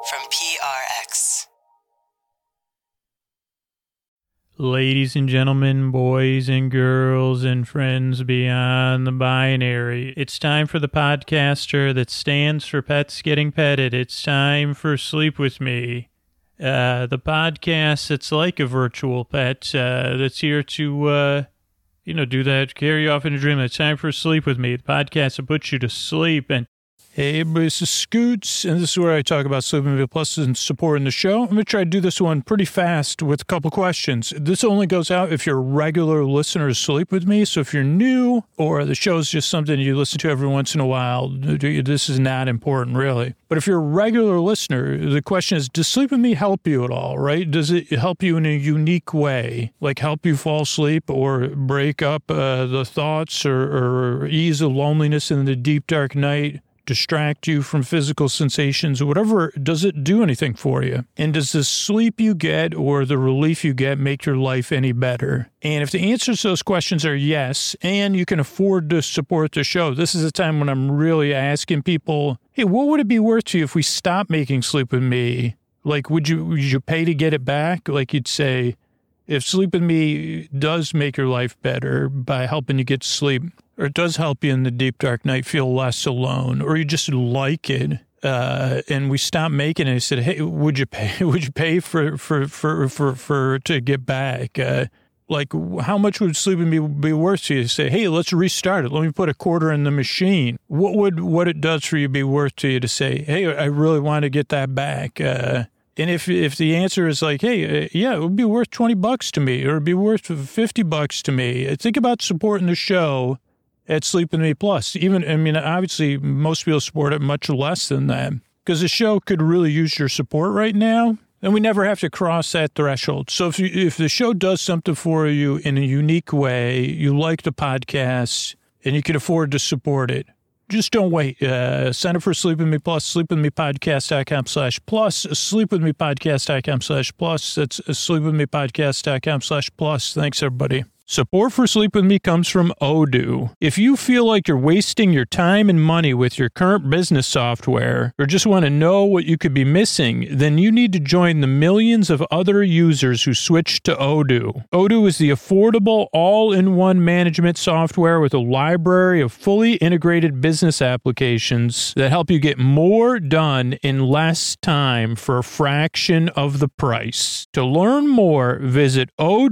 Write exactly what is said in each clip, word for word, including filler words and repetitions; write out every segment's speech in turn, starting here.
from P R X. Ladies and gentlemen, boys and girls, and friends beyond the binary, it's time for the podcaster that stands for Pets Getting Petted. It's time for Sleep With Me, uh, the podcast that's like a virtual pet uh, that's here to, uh, you know, do that, carry you off in a dream. It's time for Sleep With Me, the podcast that puts you to sleep. And hey, everybody, this is Scoots, and this is where I talk about Sleep With Me Plus and supporting the show. I'm going to try to do this one pretty fast with a couple questions. This only goes out if you're a regular listener to Sleep With Me, so if you're new or the show's just something you listen to every once in a while, this is not important, really. But if you're a regular listener, the question is, does Sleep With Me help you at all, right? Does it help you in a unique way, like help you fall asleep or break up uh, the thoughts or, or ease the loneliness in the deep, dark night? Distract you from physical sensations, or whatever, does it do anything for you? And does the sleep you get or the relief you get make your life any better? And if the answers to those questions are yes, and you can afford to support the show, this is a time when I'm really asking people, hey, what would it be worth to you if we stopped making Sleep With Me? Like, would you, would you pay to get it back? Like you'd say, if Sleep With Me does make your life better by helping you get to sleep, or it does help you in the deep, dark night feel less alone, or you just like it, uh, and we stopped making it, I said, hey, would you pay, would you pay for, for, for, for, for, to get back? Uh, like, how much would Sleep With Me be worth to you? Say, hey, let's restart it. Let me put a quarter in the machine. What would, what it does for you be worth to you to say, hey, I really want to get that back? Uh, And if if the answer is like, hey, uh, yeah, it would be worth twenty bucks to me, or it'd be worth fifty bucks to me, think about supporting the show at Sleep With Me Plus. Even, I mean, obviously, most people support it much less than that, because the show could really use your support right now, and we never have to cross that threshold. So if you, if the show does something for you in a unique way, you like the podcast, and you can afford to support it, just don't wait. Uh, sign up for Sleep With Me Plus, sleepwithmepodcast.com slash plus, sleepwithmepodcast.com slash plus. That's sleepwithmepodcast.com slash plus. Thanks, everybody. Support for Sleep With Me comes from Odoo. If you feel like you're wasting your time and money with your current business software, or just want to know what you could be missing, then you need to join the millions of other users who switched to Odoo. Odoo is the affordable, all-in-one management software with a library of fully integrated business applications that help you get more done in less time for a fraction of the price. To learn more, visit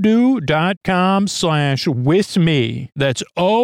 odoo.com slash with me. That's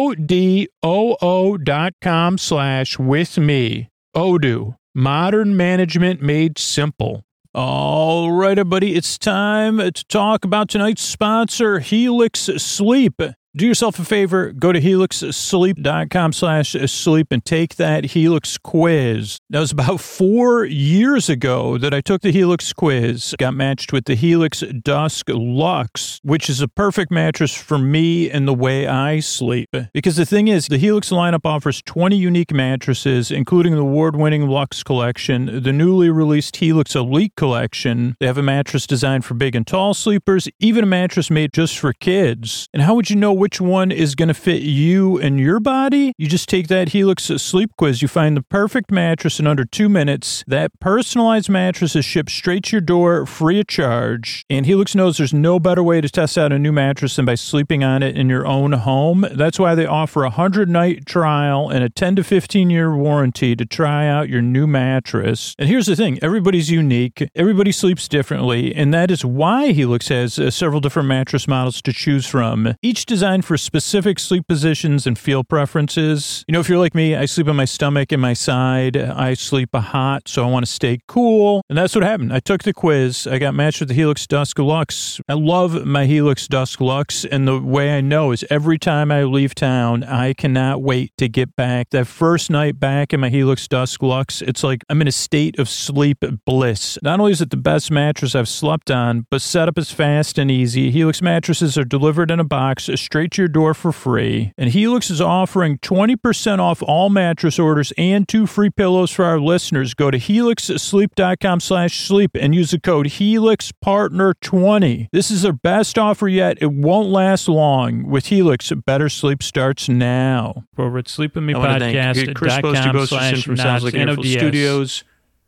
O-D-O-O dot com slash with me. Odoo, modern management made simple. All right, everybody, it's time to talk about tonight's sponsor, Helix Sleep. Do yourself a favor, go to helixsleep.com slash sleep and take that Helix quiz. That was about four years ago that I took the Helix quiz, got matched with the Helix Dusk Luxe, which is a perfect mattress for me and the way I sleep. Because the thing is, the Helix lineup offers twenty unique mattresses, including the award-winning Luxe collection, the newly released Helix Elite collection. They have a mattress designed for big and tall sleepers, even a mattress made just for kids. And how would you know which one is going to fit you and your body? You just take that Helix sleep quiz. You find the perfect mattress in under two minutes. That personalized mattress is shipped straight to your door, free of charge. And Helix knows there's no better way to test out a new mattress than by sleeping on it in your own home. That's why they offer a one hundred night trial and a ten to fifteen year warranty to try out your new mattress. And here's the thing. Everybody's unique. Everybody sleeps differently. And that is why Helix has uh, several different mattress models to choose from. Each design for specific sleep positions and feel preferences. You know, if you're like me, I sleep on my stomach and my side. I sleep hot, so I want to stay cool. And that's what happened. I took the quiz. I got matched with the Helix Dusk Luxe. I love my Helix Dusk Luxe, and the way I know is every time I leave town, I cannot wait to get back. That first night back in my Helix Dusk Luxe, it's like I'm in a state of sleep bliss. Not only is it the best mattress I've slept on, but setup is fast and easy. Helix mattresses are delivered in a box straight to your door for free. And Helix is offering twenty percent off all mattress orders and two free pillows for our listeners. Go to helixsleep.com slash sleep and use the code Helix Partner twenty. This is their best offer yet. It won't last long. With Helix, better sleep starts now. Over at Sleep With Me Podcast. Chris Posty Boasters from Sounds Like Handful Studios.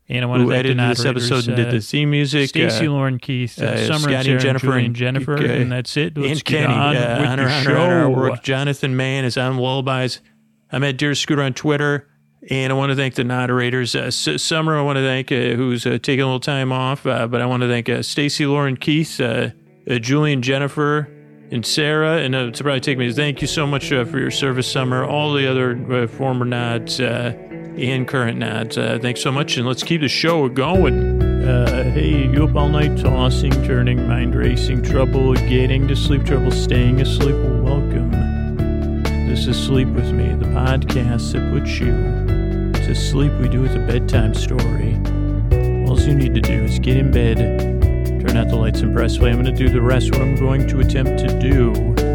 And I want who to thank edited the this episode and did the theme music. Stacey, uh, Lauren, Keith, uh, uh, Summer, Scotty, and Sarah, Jennifer, Julie, and and- Jennifer, uh, and that's it. Let's and get Kenny, on uh, with on the our, show. on our work. Jonathan Mann is on Lullabies. I'm at Dear Scooter on Twitter. And I want to thank the moderators. Uh, S- Summer, I want to thank, uh, who's uh, taking a little time off. Uh, but I want to thank uh, Stacey, Lauren, Keith, uh, uh, Julie, and Jennifer, and Sarah. And uh, to probably take me, thank you so much uh, for your service, Summer. All the other uh, former nods uh, and current nods. Uh, thanks so much. And let's keep the show going. Uh, hey, you up all night tossing, turning, mind racing, trouble getting to sleep, trouble staying asleep? Well, welcome. This is Sleep With Me, the podcast that puts you to sleep. We do with a bedtime story. All you need to do is get in bed, turn out the lights, and press play. I'm going to do the rest. What I'm going to attempt to do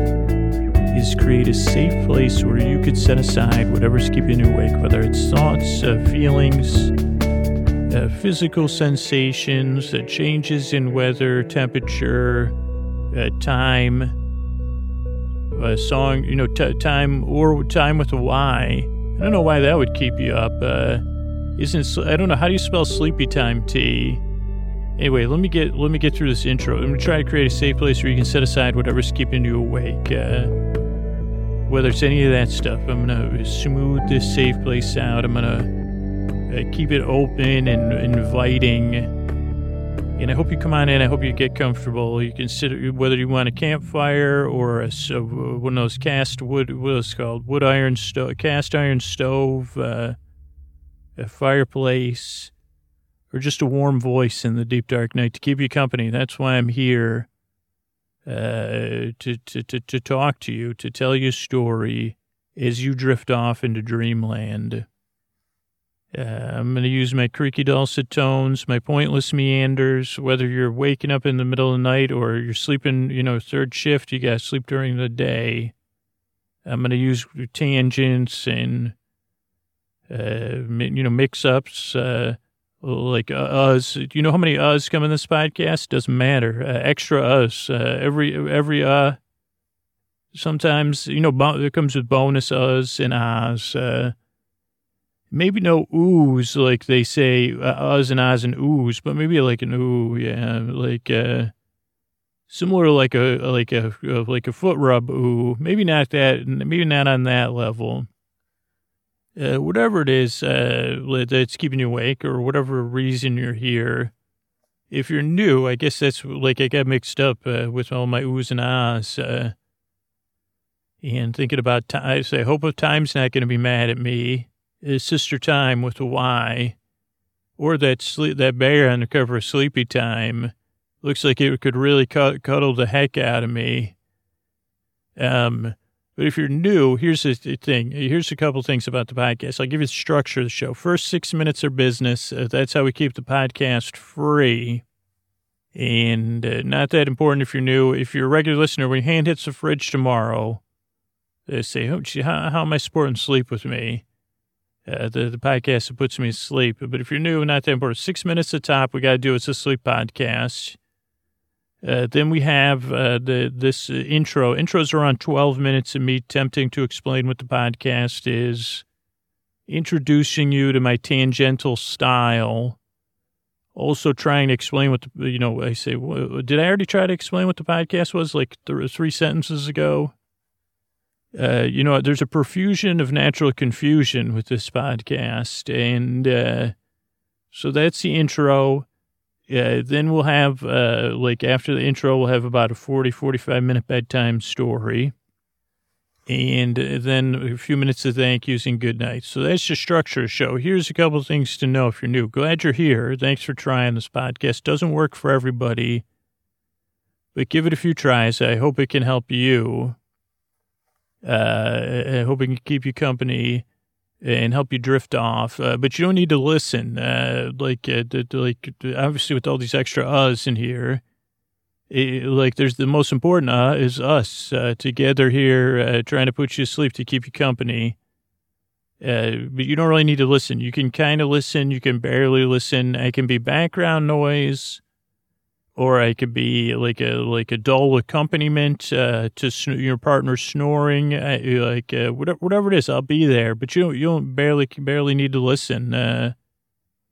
is create a safe place where you could set aside whatever's keeping you awake, whether it's thoughts, uh, feelings, uh, physical sensations, uh, changes in weather, temperature, uh, time, a song, you know, t- time or time with a Y. I don't know why that would keep you up. Uh, isn't I don't know how do you spell sleepy time? T. Anyway, let me get let me get through this intro. I'm gonna try to create a safe place where you can set aside whatever's keeping you awake. Uh, whether it's any of that stuff, I'm gonna smooth this safe place out. I'm gonna uh, keep it open and inviting. And I hope you come on in. I hope you get comfortable. You can sit, whether you want a campfire or a, so, one of those cast wood, what is it called? Wood iron stove, cast iron stove, uh, a fireplace, or just a warm voice in the deep dark night to keep you company. That's why I'm here, uh, to, to, to, to talk to you, to tell you a story as you drift off into dreamland. Uh, I'm going to use my creaky dulcet tones, my pointless meanders, whether you're waking up in the middle of the night or you're sleeping, you know, third shift, you got to sleep during the day. I'm going to use tangents and, uh, you know, mix-ups, uh, like uh, us. Do you know how many us come in this podcast? Doesn't matter. Uh, extra us. Uh, every, every, uh, sometimes, you know, bo- it comes with bonus us and ahs, uh, maybe no oohs like they say, uh, uhs and ahs and oohs, but maybe like an ooh, yeah, like uh, similar to like a like a like a foot rub ooh. Maybe not that, maybe not on that level. Uh, whatever it is uh, that's keeping you awake, or whatever reason you're here. If you're new, I guess that's like I got mixed up uh, with all my oohs and ahs. Uh, and thinking about time, I say, I hope time's not going to be mad at me. Is Sister Time with a Y, or that sleep, that bear on the cover of Sleepy Time. Looks like it could really cut, cuddle the heck out of me. Um, but if you're new, here's the thing. Here's a couple things about the podcast. I'll give you the structure of the show. First six minutes are business. Uh, that's how we keep the podcast free. And uh, not that important if you're new. If you're a regular listener, when your hand hits the fridge tomorrow, they say, oh, gee, how, how am I supporting Sleep With Me? Uh, the, the podcast that puts me to sleep. But if you're new, not that important. Six minutes at the top, we got to do it's a sleep podcast. Uh, then we have uh, the this uh, intro. Intros are around twelve minutes of me attempting to explain what the podcast is, introducing you to my tangential style, also trying to explain what the, you know, I say, did I already try to explain what the podcast was like th- three sentences ago? Uh, you know, there's a profusion of natural confusion with this podcast. And uh, so that's the intro. Uh, then we'll have, uh, like, after the intro, we'll have about a forty, forty-five minute bedtime story. And then a few minutes of thank yous and good nights. So that's the structure of the show. Here's a couple of things to know if you're new. Glad you're here. Thanks for trying this podcast. Doesn't work for everybody, but give it a few tries. I hope it can help you. Uh, I hope it can keep you company and help you drift off. Uh, but you don't need to listen. Uh, like, uh, the, the, like obviously with all these extra uhs in here, it, like there's the most important uh is us uh, together here, uh, trying to put you to sleep to keep you company. Uh, but you don't really need to listen. You can kind of listen. You can barely listen. I can be background noise. Or I could be like a like a dull accompaniment uh, to sn- your partner snoring, uh, like uh, whatever, whatever it is. I'll be there, but you don't, you don't barely barely need to listen. Uh,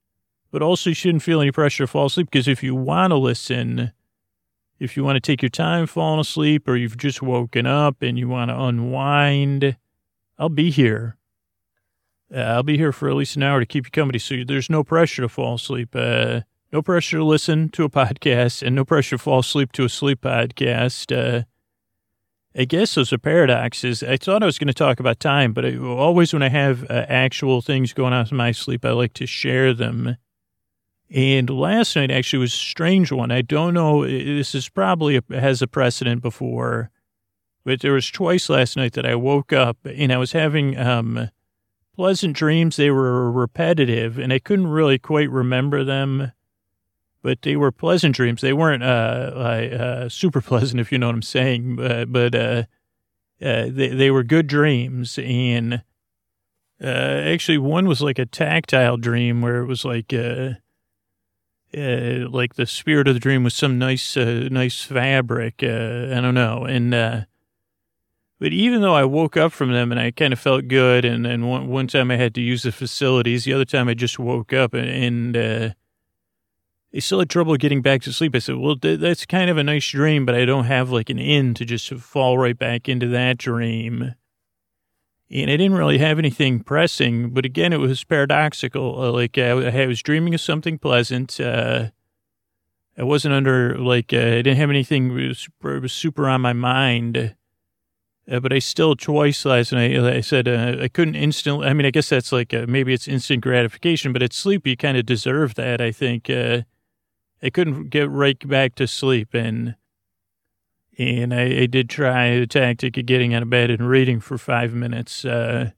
but also you shouldn't feel any pressure to fall asleep, because if you want to listen, if you want to take your time falling asleep, or you've just woken up and you want to unwind, I'll be here. Uh, I'll be here for at least an hour to keep you company. So there's no pressure to fall asleep. Uh, no pressure to listen to a podcast, and no pressure to fall asleep to a sleep podcast. Uh, I guess those are paradoxes. I thought I was going to talk about time, but I, always when I have uh, actual things going on in my sleep, I like to share them. And last night actually was a strange one. I don't know. This is probably a, has a precedent before, but there was twice last night that I woke up and I was having um, pleasant dreams. They were repetitive and I couldn't really quite remember them, but they were pleasant dreams. They weren't uh, uh, super pleasant, if you know what I'm saying, uh, but uh, uh, they, they were good dreams. And uh, actually one was like a tactile dream where it was like... Uh, Uh, like the spirit of the dream was some nice, uh, nice fabric. Uh, I don't know. And, uh, but even though I woke up from them and I kind of felt good, and, and one, one time I had to use the facilities, the other time I just woke up and, and uh, I still had trouble getting back to sleep. I said, well, th- that's kind of a nice dream, but I don't have like an in to just fall right back into that dream. And I didn't really have anything pressing, but again, it was paradoxical. Uh, like I, I was dreaming of something pleasant. Uh, I wasn't under, like, uh, I didn't have anything super, was super on my mind. Uh, but I still twice last night, I said uh, I couldn't instantly, I mean, I guess that's like, uh, maybe it's instant gratification, but at sleep, you kind of deserve that, I think. Uh, I couldn't get right back to sleep, and... And I, I did try the tactic of getting out of bed and reading for five minutes, uh,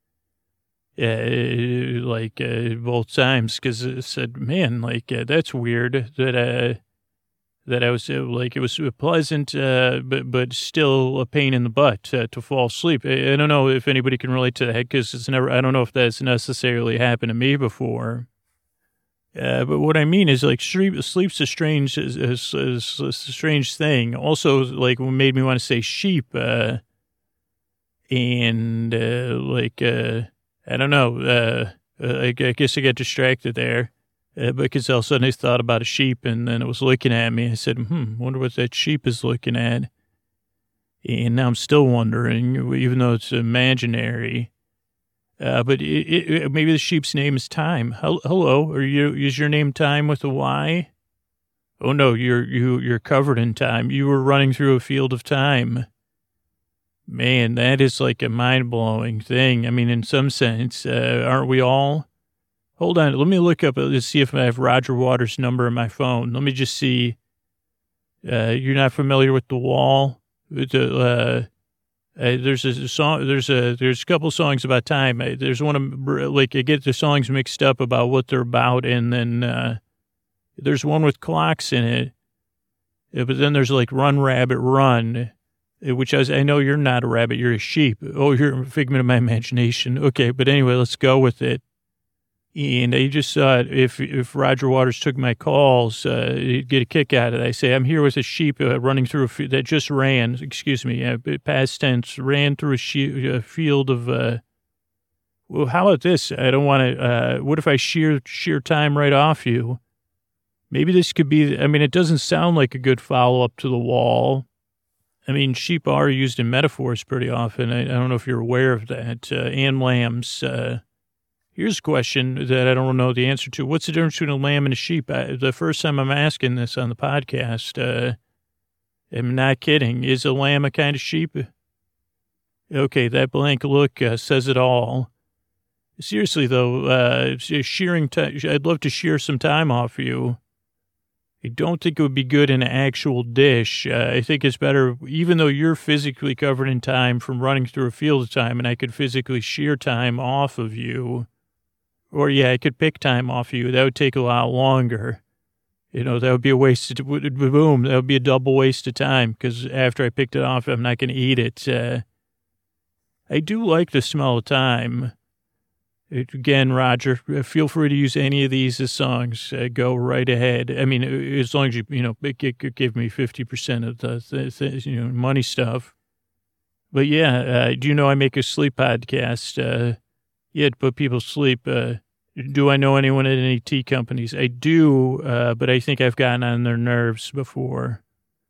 uh, like uh, both times, because I said, man, like, uh, that's weird that uh, that I was, uh, like, it was pleasant, uh, but but still a pain in the butt uh, to fall asleep. I, I don't know if anybody can relate to that, because it's never, I don't know if that's necessarily happened to me before. Uh, but what I mean is, like, sleep, sleep's a strange, is, is, is a strange thing. Also, like, what made me want to say sheep, uh, and, uh, like, uh, I don't know, uh, uh, I, I guess I got distracted there, uh, because all of a sudden I thought about a sheep, and then it was looking at me. I said, hmm, wonder what that sheep is looking at. And now I'm still wondering, even though it's imaginary. Uh, but it, it, maybe the sheep's name is Time. Hello, are you? Is your name Time with a Y? Oh no, you're you you're covered in time. You were running through a field of time. Man, that is like a mind blowing thing. I mean, in some sense, uh, aren't we all? Hold on, let me look up. Let's see if I have Roger Waters' number in my phone. Let me just see. Uh, you're not familiar with The Wall? With the uh, Uh, there's a song, there's a, there's a couple songs about time. There's one of, like, I get the songs mixed up about what they're about. And then, uh, there's one with clocks in it. Yeah, but then there's like Run Rabbit Run, which I, was, I know you're not a rabbit, you're a sheep. Oh, you're a figment of my imagination. Okay. But anyway, let's go with it. And I just thought if, if Roger Waters took my calls, uh, he'd get a kick out of it. I say, I'm here with a sheep uh, running through a field that just ran, excuse me, uh, past tense, ran through a, she- a field of, uh, well, how about this? I don't want to, uh, what if I shear, shear time right off you? Maybe this could be, I mean, it doesn't sound like a good follow-up to The Wall. I mean, sheep are used in metaphors pretty often. I, I don't know if you're aware of that. Uh, Anne Lamb's, uh, here's a question that I don't know the answer to. What's the difference between a lamb and a sheep? I, the first time I'm asking this on the podcast, uh, I'm not kidding. Is a lamb a kind of sheep? Okay, that blank look uh, says it all. Seriously, though, uh, shearing time, I'd love to shear some time off you. I don't think it would be good in an actual dish. Uh, I think it's better, even though you're physically covered in time from running through a field of time, and I could physically shear time off of you. Or, yeah, I could pick time off you. That would take a lot longer. You know, that would be a waste of, boom, that would be a double waste of time, because after I picked it off, I'm not going to eat it. Uh, I do like the smell of time. It, again, Roger, feel free to use any of these as songs. Uh, go right ahead. I mean, as long as you, you know, give, give me fifty percent of the, the, the, you know, money stuff. But, yeah, uh, do you know I make a sleep podcast? Uh, yeah, to put people to sleep. Uh, Do I know anyone at any tea companies? I do, uh, but I think I've gotten on their nerves before.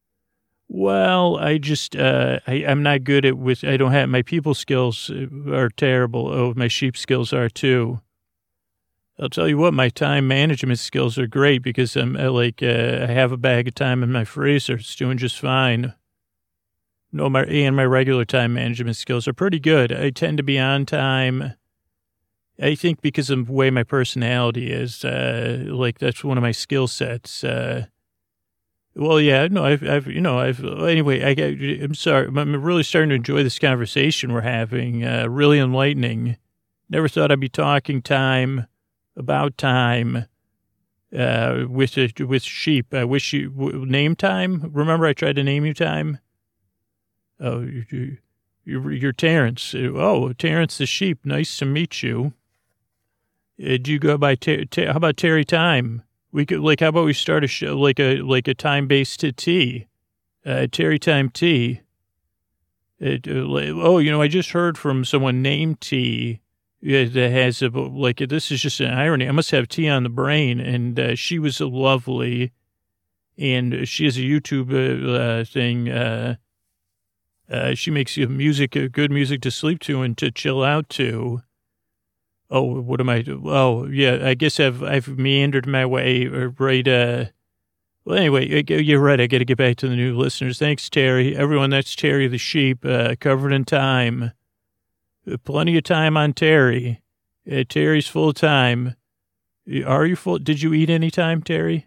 Well, I just, uh, I, I'm not good at with, I don't have, my people skills are terrible. Oh, my sheep skills are too. I'll tell you what, my time management skills are great because I'm uh, like, uh, I have a bag of time in my freezer. It's doing just fine. No, my, and my regular time management skills are pretty good. I tend to be on time. I think because of the way my personality is, uh, like that's one of my skill sets. Uh, well, yeah, no, I've, I've, you know, I've, anyway, I, I'm sorry. I'm really starting to enjoy this conversation we're having. Uh, really enlightening. Never thought I'd be talking time about time, uh, with, with sheep. I wish you, name time. Remember I tried to name you time? Oh, you, you're, you're Terrence. Oh, Terrence the sheep. Nice to meet you. Uh, do you go by, ter- ter- how about Terry Time? We could, like, how about we start a show, like a, like a time-based tea, uh, Terry Time tea. It, uh, oh, you know, I just heard from someone named T uh, that has a, like, this is just an irony. I must have tea on the brain. And, uh, she was a lovely, and she has a YouTube, uh, thing, uh, uh, she makes you music, uh, good music to sleep to and to chill out to. Oh, what am I? Oh, yeah, I guess I've I've meandered my way right. Uh, well, anyway, you're right. I got to get back to the new listeners. Thanks, Terry. Everyone, that's Terry the sheep, uh, covered in time. Plenty of time on Terry. Uh, Terry's full time. Are you full? Did you eat any time, Terry?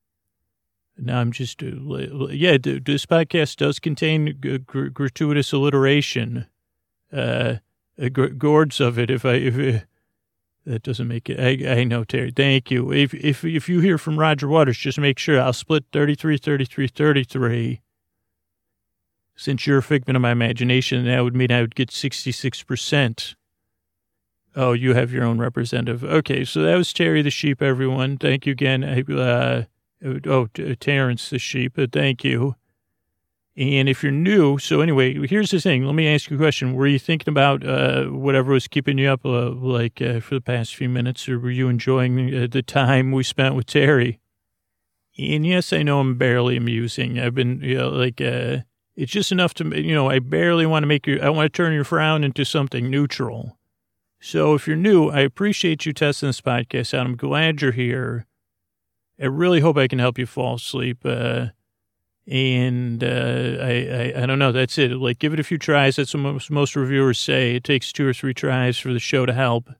No, I'm just. Uh, yeah, this podcast does contain g- g- gratuitous alliteration. Uh, uh, g- gourds of it. If I if. Uh, That doesn't make it. I, I know, Terry. Thank you. If if if you hear from Roger Waters, just make sure I'll split thirty-three, thirty-three, thirty-three. Since you're a figment of my imagination, that would mean I would get sixty-six percent. Oh, you have your own representative. Okay, so that was Terry the sheep, everyone. Thank you again. Uh, oh, Terrence the sheep. Thank you. And if you're new, so anyway, here's the thing. Let me ask you a question. Were you thinking about uh, whatever was keeping you up uh, like uh, for the past few minutes, or were you enjoying uh, the time we spent with Terry? And yes, I know I'm barely amusing. I've been, you know, like, uh, it's just enough to, you know, I barely want to make you, I want to turn your frown into something neutral. So if you're new, I appreciate you testing this podcast out. I'm glad you're here. I really hope I can help you fall asleep. Uh, And, uh, I, I, I don't know. That's it. Like, give it a few tries. That's what most, most reviewers say. It takes two or three tries for the show to help.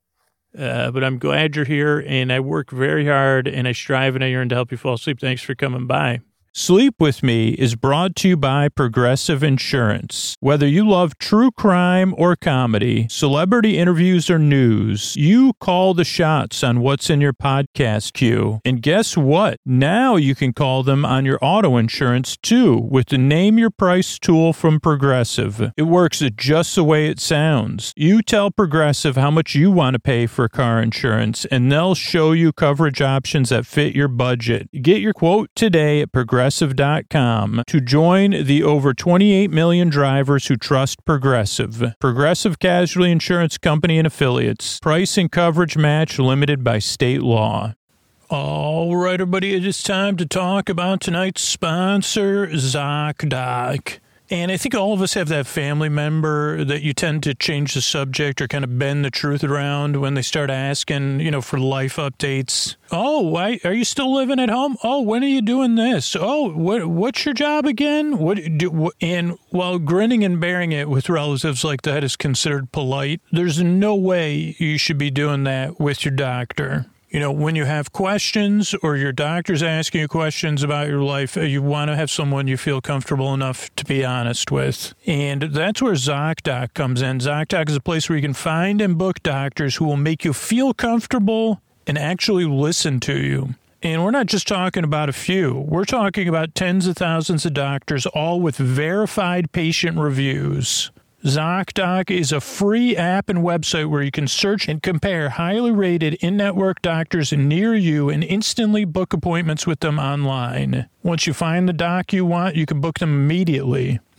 Uh, but I'm glad you're here, and I work very hard, and I strive and I yearn to help you fall asleep. Thanks for coming by. Sleep With Me is brought to you by Progressive Insurance. Whether you love true crime or comedy, celebrity interviews or news, you call the shots on what's in your podcast queue. And guess what? Now you can call them on your auto insurance too with the Name Your Price tool from Progressive. It works just the way it sounds. You tell Progressive how much you want to pay for car insurance, and they'll show you coverage options that fit your budget. Get your quote today at Progressive. Progressive dot com to join the over twenty-eight million drivers who trust Progressive. Progressive Casualty Insurance Company and Affiliates. Price and coverage match limited by state law. All right, everybody, it is time to talk about tonight's sponsor, ZocDoc. And I think all of us have that family member that you tend to change the subject or kind of bend the truth around when they start asking, you know, for life updates. Oh, why are you still living at home? Oh, when are you doing this? Oh, what what's your job again? What do? And while grinning and bearing it with relatives like that is considered polite, there's no way you should be doing that with your doctor. You know, when you have questions or your doctor's asking you questions about your life, you want to have someone you feel comfortable enough to be honest with. And that's where ZocDoc comes in. ZocDoc is a place where you can find and book doctors who will make you feel comfortable and actually listen to you. And we're not just talking about a few. We're talking about tens of thousands of doctors, all with verified patient reviews. ZocDoc is a free app and website where you can search and compare highly rated in-network doctors near you and instantly book appointments with them online. Once you find the doc you want, you can book them immediately.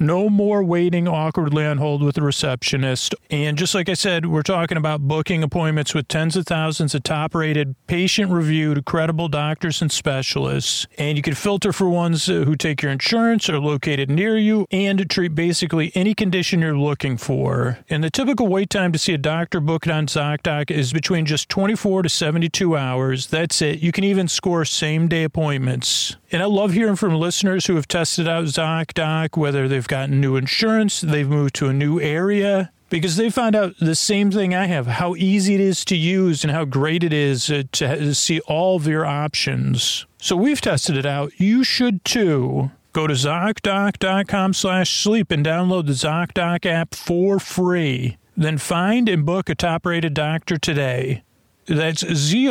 No more waiting awkwardly on hold with a receptionist. And just like I said, we're talking about booking appointments with tens of thousands of top-rated, patient-reviewed, credible doctors and specialists. And you can filter for ones who take your insurance, are located near you, and treat basically any condition you're looking for. And the typical wait time to see a doctor booked on ZocDoc is between just twenty-four to seventy-two hours. That's it. You can even score same-day appointments. And I love hearing from listeners who have tested out ZocDoc, whether they've gotten new insurance, they've moved to a new area, because they found out the same thing I have, how easy it is to use and how great it is to see all of your options. So we've tested it out. You should too. Go to ZocDoc.com slash sleep and download the ZocDoc app for free. Then find and book a top-rated doctor today. That's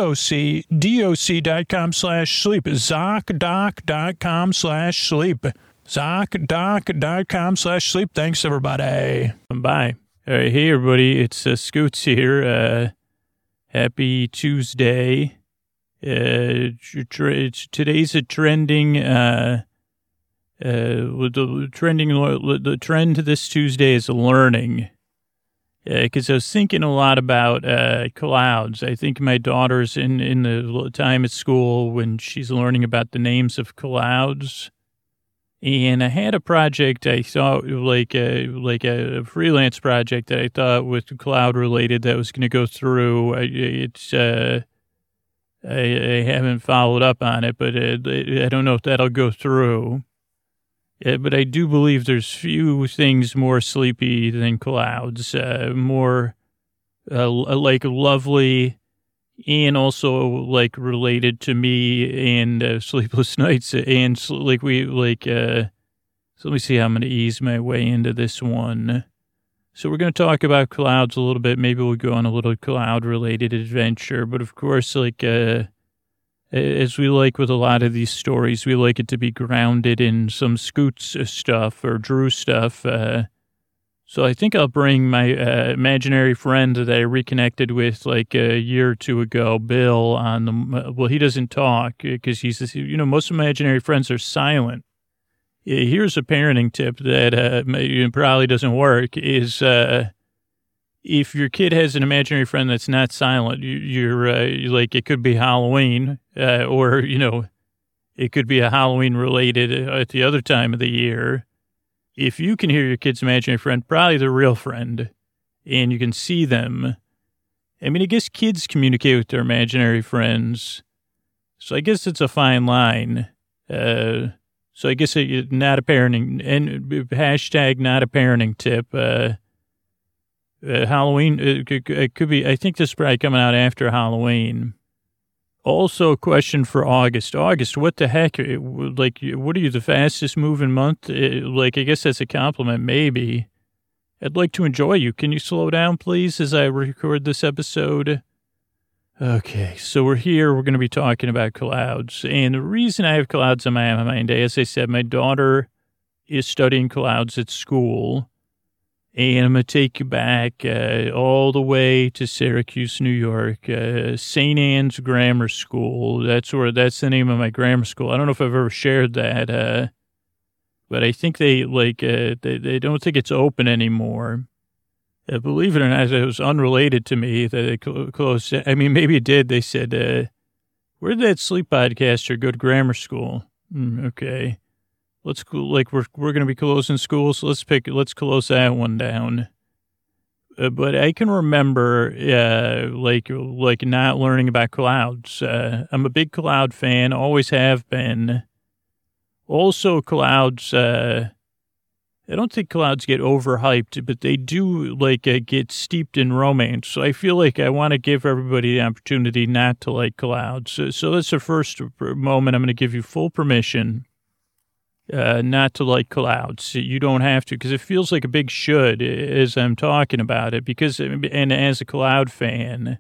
ZocDoc.com slash sleep. ZocDoc.com slash sleep. ZocDoc.com slash sleep. Thanks, everybody. Bye. All right, hey, everybody. It's uh, Scoots here. Uh, happy Tuesday. Uh, it's, today's a trending... Uh, uh, the trending... The trend this Tuesday is learning. Because uh, I was thinking a lot about uh, clouds. I think my daughter's in, in the time at school when she's learning about the names of clouds. And I had a project I thought like a, like a freelance project that I thought was cloud related that was going to go through. I, it's uh, I, I haven't followed up on it, but uh, I don't know if that'll go through. Yeah, but I do believe there's few things more sleepy than clouds, uh, more uh, like lovely and also like related to me and uh, sleepless nights. And like we like, uh, so let me see how I'm going to ease my way into this one. So we're going to talk about clouds a little bit. Maybe we'll go on a little cloud related adventure. But of course, like, uh, as we like with a lot of these stories, we like it to be grounded in some Scoots stuff or Drew stuff. Uh, so I think I'll bring my uh, imaginary friend that I reconnected with like a year or two ago, Bill, on the, well, he doesn't talk because he's, you know, most imaginary friends are silent. Here's a parenting tip that uh, probably doesn't work is, uh, if your kid has an imaginary friend that's not silent, you, you're uh, like, it could be Halloween, uh, or, you know, it could be a Halloween related at the other time of the year. If you can hear your kid's imaginary friend, probably the real friend, and you can see them. I mean, I guess kids communicate with their imaginary friends. So I guess it's a fine line. Uh, so I guess it, not a parenting, and hashtag not a parenting tip, uh, Uh, Halloween, it could, it could be, I think this is probably coming out after Halloween. Also, a question for August. August, what the heck? Like, what are you, the fastest moving month? Like, I guess that's a compliment, maybe. I'd like to enjoy you. Can you slow down, please, as I record this episode? Okay, so we're here. We're going to be talking about clouds. And the reason I have clouds on my mind, as I said, my daughter is studying clouds at school. And I'm going to take you back uh, all the way to Syracuse, New York, uh, Saint Anne's Grammar School. That's where, that's the name of my grammar school. I don't know if I've ever shared that, uh, but I think they, like, uh, they, they don't think it's open anymore. Uh, believe it or not, it was unrelated to me that they cl- closed. I mean, maybe it did. They said, uh, where did that sleep podcaster go to grammar school? Mm, okay. Let's like we're we're gonna be closing schools. So let's pick. Let's close that one down. Uh, but I can remember, uh, like like not learning about clouds. Uh, I'm a big cloud fan. Always have been. Also, clouds. Uh, I don't think clouds get overhyped, but they do like uh, get steeped in romance. So I feel like I want to give everybody the opportunity not to like clouds. So, so that's the first moment. I'm going to give you full permission. Uh, not to like clouds. You don't have to, because it feels like a big should as I'm talking about it, because, and as a cloud fan,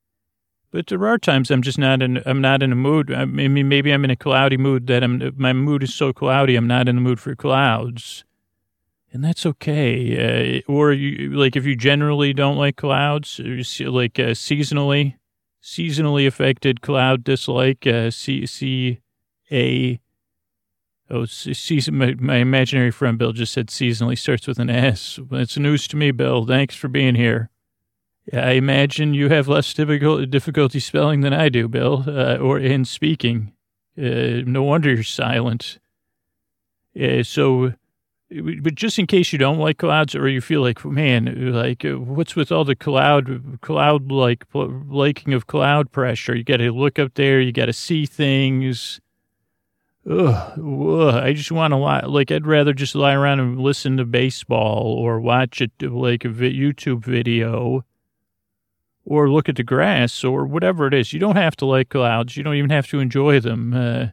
but there are times I'm just not in, I'm not in a mood. I mean, maybe I'm in a cloudy mood that I'm, my mood is so cloudy, I'm not in the mood for clouds, and that's okay. Uh, or you, like, if you generally don't like clouds, like uh, seasonally, seasonally affected cloud dislike, uh, C, C, A, Oh, season, my, my imaginary friend Bill just said seasonally starts with an S. It's news to me, Bill. Thanks for being here. I imagine you have less difficult, difficulty spelling than I do, Bill, uh, or in speaking. Uh, no wonder you're silent. Uh, so, but just in case you don't like clouds, or you feel like, man, like, uh, what's with all the cloud, cloud like liking of cloud pressure? You got to look up there. You got to see things. Ugh, ugh, I just want to lie. Like, I'd rather just lie around and listen to baseball or watch it like a YouTube video. Or look at the grass, or whatever it is. You don't have to like clouds. You don't even have to enjoy them. Uh,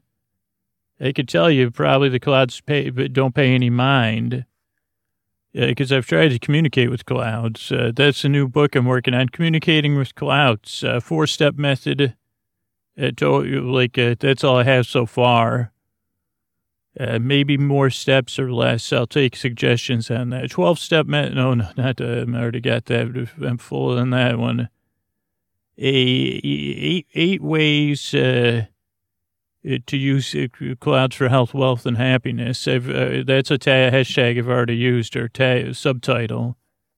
I could tell you probably the clouds pay, but don't pay any mind. Because uh, I've tried to communicate with clouds. Uh, that's a new book I'm working on, Communicating with Clouds. Uh, four-step method. Uh, to, like uh, that's all I have so far. Uh, maybe more steps or less. I'll take suggestions on that. twelve-step method. No, no, not. Uh, I already got that. I'm full on that one. A, eight, eight ways uh, to use clouds for health, wealth, and happiness. I've, uh, that's a ta- hashtag I've already used, or ta- subtitle.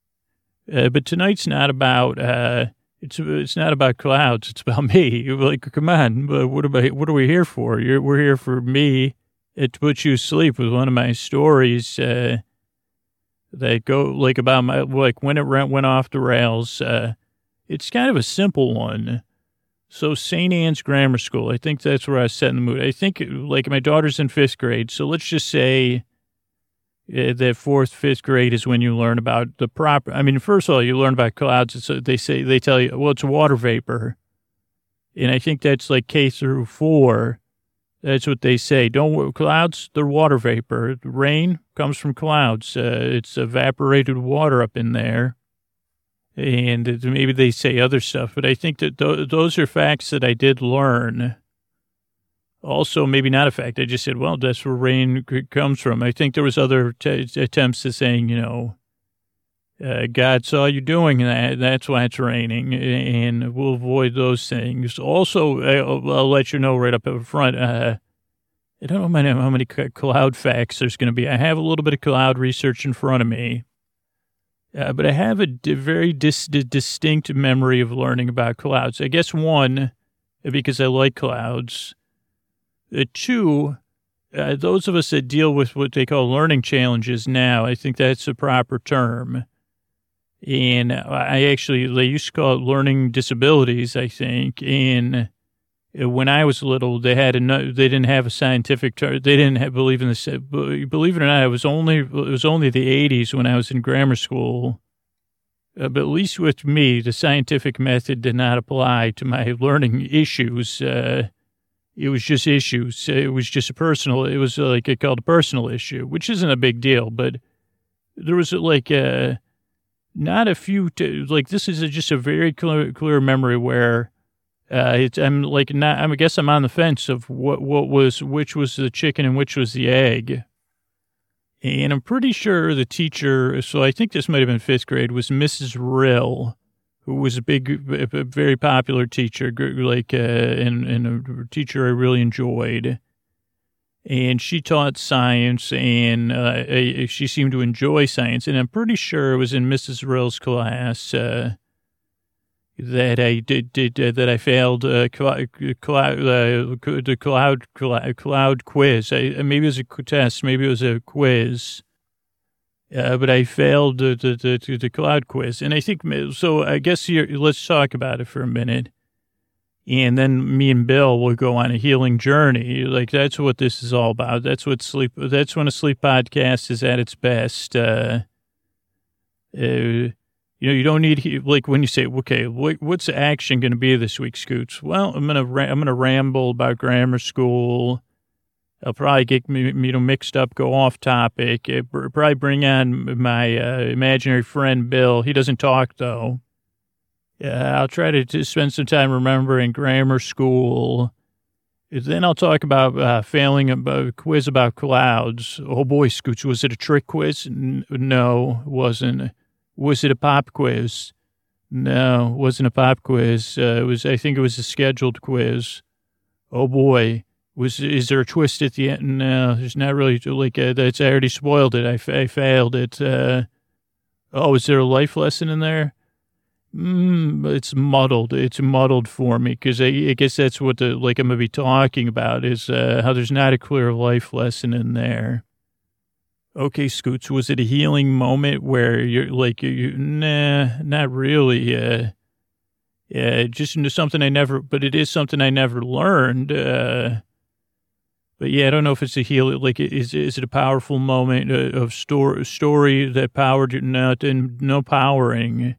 Uh, but tonight's not about uh, it's it's not about clouds. It's about me. Like, come on, what am I, what are we here for? You're, we're here for me uh, to put you to sleep with one of my stories uh, that go like about my like when it went off the rails. Uh, It's kind of a simple one. So Saint Anne's Grammar School, I think that's where I was setting the mood. I think, like, my daughter's in fifth grade, so let's just say uh, that fourth, fifth grade is when you learn about the proper, I mean, first of all, you learn about clouds. It's, they say, they tell you, well, it's water vapor. And I think that's like K through four. That's what they say. Don't, clouds, they're water vapor. Rain comes from clouds. Uh, it's evaporated water up in there. And maybe they say other stuff, but I think that th- those are facts that I did learn. Also, maybe not a fact. I just said, well, that's where rain c- comes from. I think there was other t- attempts at saying, you know, uh, God saw you doing that. That's why it's raining, and we'll avoid those things. Also, I'll, I'll let you know right up up front. Uh, I don't know how many cloud facts there's going to be. I have a little bit of cloud research in front of me. Uh, but I have a d- very dis- d- distinct memory of learning about clouds. I guess one, because I like clouds. Uh, two, uh, those of us that deal with what they call learning challenges now, I think that's the proper term. And I actually, they used to call it learning disabilities, I think. And when I was little, they had a, they didn't have a scientific term. They didn't have, believe in this. Believe it or not, it was only it was only the eighties when I was in grammar school. Uh, but at least with me, the scientific method did not apply to my learning issues. Uh, it was just issues. It was just a personal. It was like it called a personal issue, which isn't a big deal. But there was like a, not a few. T- like this is a, just a very clear, clear memory where. Uh, it's, I'm like not. I guess I'm on the fence of what what was which was the chicken and which was the egg. And I'm pretty sure the teacher. So I think this might have been fifth grade. Was Missus Rill, who was a big, a very popular teacher, like uh, and and a teacher I really enjoyed. And she taught science, and uh, she seemed to enjoy science. And I'm pretty sure it was in Missus Rill's class. Uh, That I did, did uh, that I failed uh, cloud, cloud, uh, the cloud, cloud, cloud quiz. I, maybe it was a test, maybe it was a quiz, uh, but I failed the, the, the, the cloud quiz. And I think, so I guess here, let's talk about it for a minute. And then me and Bill will go on a healing journey. Like, that's what this is all about. That's what sleep, that's when a sleep podcast is at its best. Uh, uh, You know, you don't need, like, when you say, okay, what, what's the action going to be this week, Scoots? Well, I'm going to, I'm going to ramble about grammar school. I'll probably get me, you know, mixed up, go off topic. I'll probably bring on my uh, imaginary friend, Bill. He doesn't talk, though. Uh, I'll try to, to spend some time remembering grammar school. Then I'll talk about uh, failing a quiz about clouds. Oh, boy, Scoots, was it a trick quiz? N- no, it wasn't. Was it a pop quiz? No, it wasn't a pop quiz. Uh, it was, I think it was a scheduled quiz. Oh boy. Was, is there a twist at the end? No, there's not really, like, uh, that's, I already spoiled it. I, f- I failed it. Uh, oh, is there a life lesson in there? Mm, it's muddled. It's muddled for me because I, I guess that's what the, like I'm going to be talking about is uh, how there's not a clear life lesson in there. Okay, Scoots, was it a healing moment where you're like, you, you nah, not really. Uh, yeah, just something I never, but it is something I never learned. Uh, but yeah, I don't know if it's a healing, like, is, is it a powerful moment of story, story that powered you? No, no powering.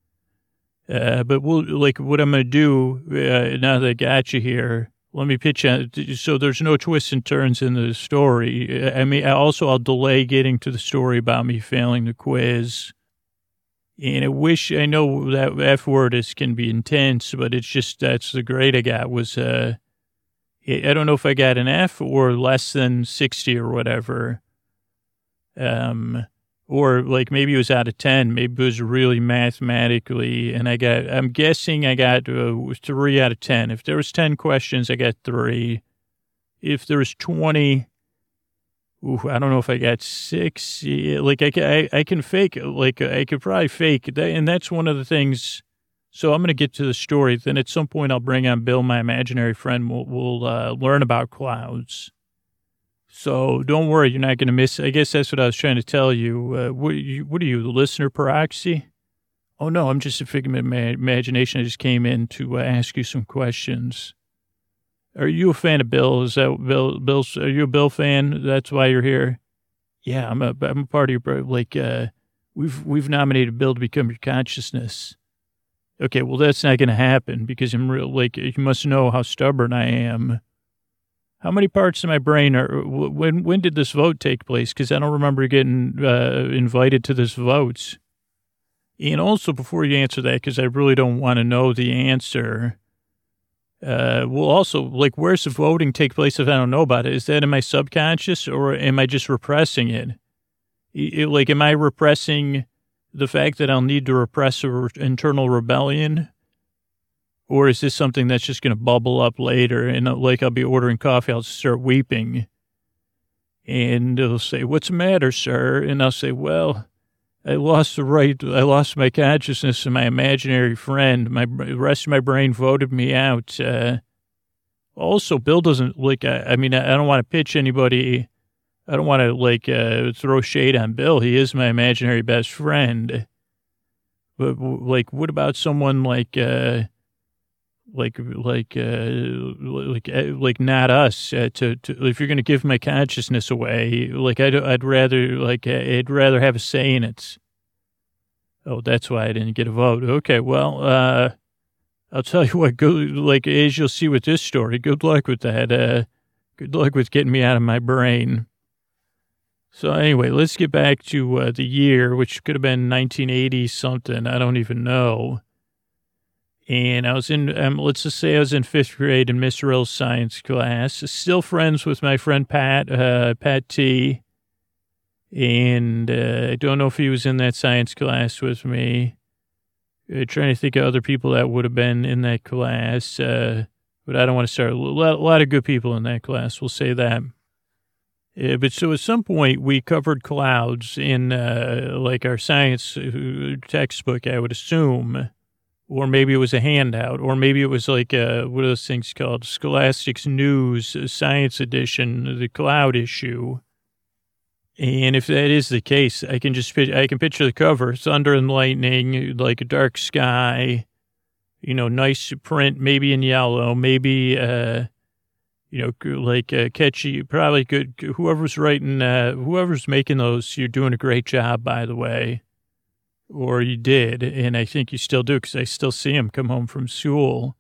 Uh, but we'll, like, what I'm going to do, uh, now that I got you here, let me pitch out. So there's no twists and turns in the story. I mean, I also, I'll delay getting to the story about me failing the quiz. And I wish, I know that F word is, can be intense, but it's just, that's the grade I got was, uh, I don't know if I got an F or less than sixty or whatever. Um, Or like maybe it was out of ten. Maybe it was really mathematically. And I got, I'm guessing I got uh, three out of ten. If there was ten questions, I got three. If there was twenty, ooh, I don't know if I got six. Yeah, like I, I, I can fake, like I could probably fake that. And that's one of the things. So I'm going to get to the story. Then at some point I'll bring on Bill, my imaginary friend. We'll, we'll uh, learn about clouds. So don't worry, you're not going to miss. I guess that's what I was trying to tell you. Uh, what, you, what are you, the listener proxy? Oh, no, I'm just a figment of my imagination. I just came in to uh, ask you some questions. Are you a fan of Bill? Is that Bill? Bill's? Are you a Bill fan? That's why you're here? Yeah, I'm a, I'm a part of your, like, uh, we've, we've nominated Bill to become your consciousness. Okay, well, that's not going to happen because I'm real, like, you must know how stubborn I am. How many parts of my brain are, when when did this vote take place? Because I don't remember getting uh, invited to this vote. And also, before you answer that, because I really don't want to know the answer, uh, well, also, like, where's the voting take place if I don't know about it? Is that in my subconscious or am I just repressing it? it like, am I repressing the fact that I'll need to repress an internal rebellion? Or is this something that's just going to bubble up later? And like I'll be ordering coffee, I'll start weeping. And they'll say, what's the matter, sir? And I'll say, well, I lost the right, I lost my consciousness and my imaginary friend. My the rest of my brain voted me out. Uh, also, Bill doesn't, like, I, I mean, I, I don't want to pitch anybody. I don't want to, like, uh, throw shade on Bill. He is my imaginary best friend. But, like, what about someone like... Uh, like, like, uh, like, like, not us. Uh, to, to, if you're going to give my consciousness away, like, I'd, I'd rather, like, I'd rather have a say in it. Oh, that's why I didn't get a vote. Okay, well, uh, I'll tell you what. Good, like, as you'll see with this story, good luck with that. Uh, good luck with getting me out of my brain. So anyway, let's get back to uh, the year, which could have been nineteen eighty something. I don't even know. And I was in, um, let's just say I was in fifth grade in Miss Rill's science class. Still friends with my friend Pat, uh, Pat T. And uh, I don't know if he was in that science class with me. Uh, trying to think of other people that would have been in that class. Uh, but I don't want to start. A lot, a lot of good people in that class, we'll say that. Uh, but so at some point we covered clouds in uh, like our science textbook, I would assume. Or maybe it was a handout, or maybe it was like, a, what are those things called? Scholastic's News Science Edition, the cloud issue. And if that is the case, I can just, I can picture the cover, thunder and lightning, like a dark sky, you know, nice print, maybe in yellow, maybe, uh, you know, like uh, catchy, probably good. Whoever's writing, uh, whoever's making those, you're doing a great job, by the way. Or you did, and I think you still do, because I still see him come home from school.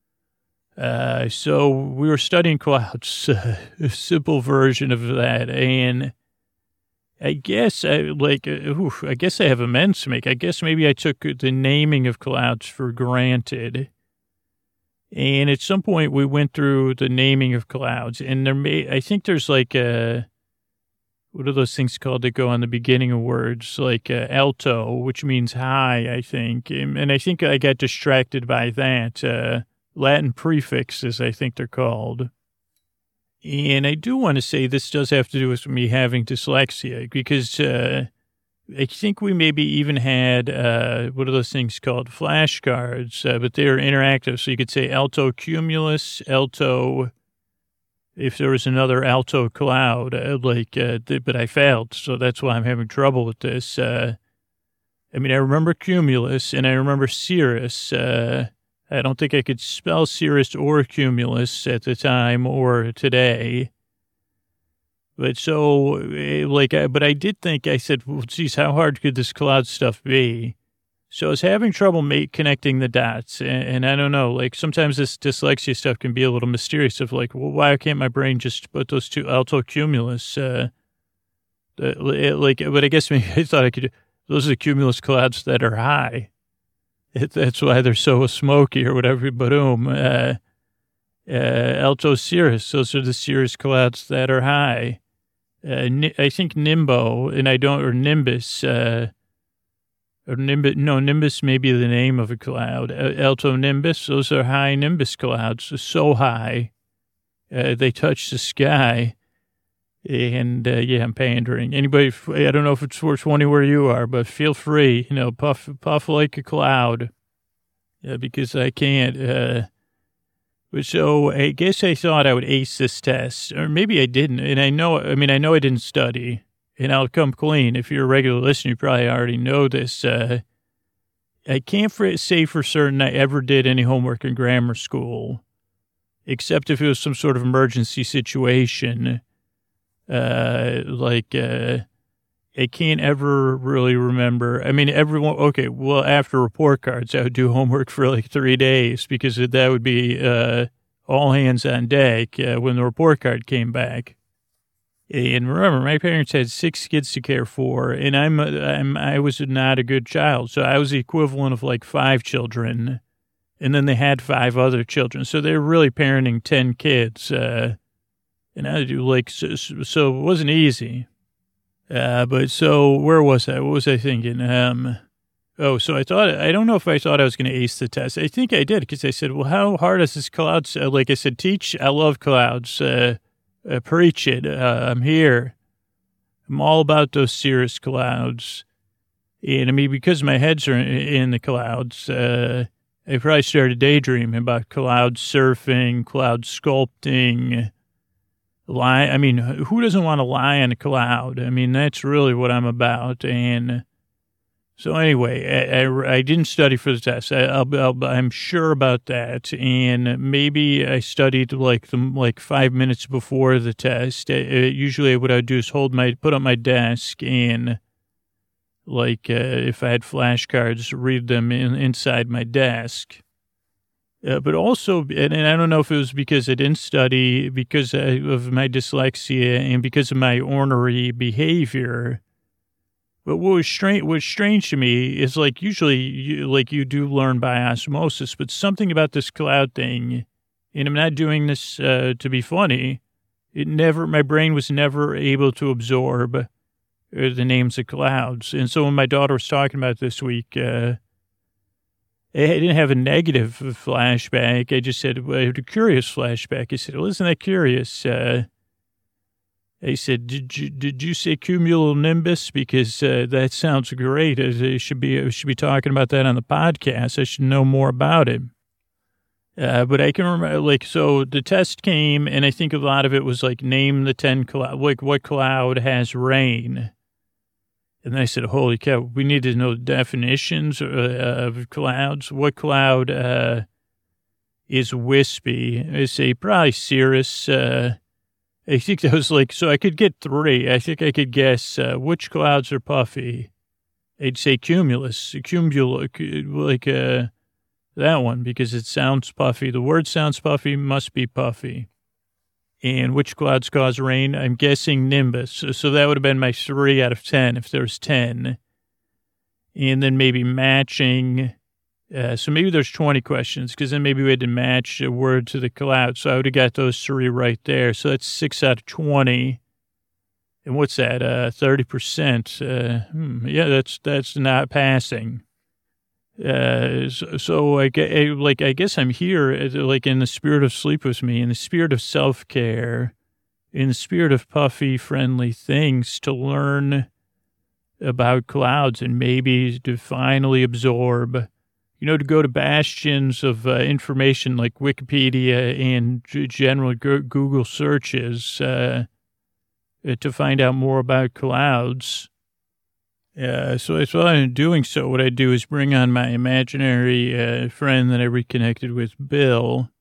Uh, so we were studying clouds, uh, a simple version of that, and I guess I like. Uh, oof, I guess I have amends to make. I guess maybe I took the naming of clouds for granted, and at some point we went through the naming of clouds, and there may. I think there's like a. What are those things called that go on the beginning of words? Like uh, alto, which means high, I think. And, and I think I got distracted by that. Uh, Latin prefixes, I think they're called. And I do want to say this does have to do with me having dyslexia because uh, I think we maybe even had, uh, what are those things called? Flashcards, uh, but they're interactive. So you could say alto cumulus, alto, if there was another alto cloud, uh, like, uh, th- but I failed. So that's why I'm having trouble with this. Uh, I mean, I remember cumulus and I remember cirrus. Uh, I don't think I could spell cirrus or cumulus at the time or today. But so, like, I, but I did think, I said, well, geez, how hard could this cloud stuff be? So I was having trouble make, connecting the dots. And, and I don't know, like, sometimes this dyslexia stuff can be a little mysterious of like, well, why can't my brain just put those two alto cumulus, uh, the, like, but I guess maybe I thought I could, those are the cumulus clouds that are high. It, that's why they're so smoky or whatever, boom. Uh, uh, alto cirrus, those are the cirrus clouds that are high. Uh, I think nimbo, and I don't, or nimbus, uh, or nimbus, no, nimbus may be the name of a cloud. Uh, alto nimbus, those are high nimbus clouds, so high, uh, they touch the sky. And, uh, yeah, I'm pandering. Anybody, I don't know if it's four twenty where you are, but feel free, you know, puff, puff like a cloud, uh, because I can't, uh, so I guess I thought I would ace this test, or maybe I didn't. And I know, I mean, I know I didn't study, and I'll come clean. If you're a regular listener, you probably already know this. Uh, I can't for, say for certain I ever did any homework in grammar school, except if it was some sort of emergency situation. Uh, like, uh, I can't ever really remember. I mean, everyone, okay, well, after report cards, I would do homework for like three days because that would be, uh, all hands on deck, uh, when the report card came back. And remember, my parents had six kids to care for, and I'm, I'm, I was not a good child. So I was the equivalent of like five children, and then they had five other children. So they're really parenting ten kids, uh, and I do like, so, so it wasn't easy. Uh, but so where was I? What was I thinking? Um, oh, so I thought, I don't know if I thought I was going to ace the test. I think I did because I said, well, how hard is this clouds? Uh, like I said, teach, I love clouds, uh, uh preach it. Uh, I'm here. I'm all about those cirrus clouds. And I mean, because my heads are in, in the clouds, uh, I probably started daydreaming about cloud surfing, cloud sculpting, lie. I mean, who doesn't want to lie on a cloud? I mean, that's really what I'm about. And so anyway, I, I, I didn't study for the test. I, I'll, I'll, I'm sure about that. And maybe I studied like the, like five minutes before the test. I, usually what I would do is hold my, put up my desk and like, uh, if I had flashcards, read them in, inside my desk. Uh, but also, and, and I don't know if it was because I didn't study, because of my dyslexia, and because of my ornery behavior. But what was strange, what's strange to me is like usually, you, like you do learn by osmosis, but something about this cloud thing, and I'm not doing this uh, to be funny. It never, my brain was never able to absorb uh, the names of clouds. And so when my daughter was talking about it this week, uh, I didn't have a negative flashback. I just said, well, I had a curious flashback. I said, well, isn't that curious? Uh, I said, did you, did you say cumulonimbus? Because uh, that sounds great. I should be, I should be talking about that on the podcast. I should know more about it. Uh, but I can remember, like, so the test came, and I think a lot of it was like, name the ten cloud, like what cloud has rain. And I said, holy cow, we need to know the definitions uh, of clouds. What cloud uh, is wispy? I say probably cirrus. Uh, I think that was like, so I could get three. I think I could guess uh, which clouds are puffy. I'd say cumulus, cumul, like uh, that one, because it sounds puffy. The word sounds puffy, must be puffy. And which clouds cause rain? I'm guessing nimbus. So, so that would have been my three out of ten if there's ten. And then maybe matching. Uh, so maybe there's twenty questions because then maybe we had to match a word to the cloud. So I would have got those three right there. So that's six out of twenty. And what's that? Uh, thirty percent. Uh, hmm, yeah, that's that's not passing. Uh, so, so I, I, like, I guess I'm here, like, in the spirit of sleep with me, in the spirit of self-care, in the spirit of puffy, friendly things, to learn about clouds and maybe to finally absorb, you know, to go to bastions of uh, information like Wikipedia and g- general g- Google searches uh, to find out more about clouds. Uh, so as well in doing so, what I do is bring on my imaginary uh, friend that I reconnected with, Bill.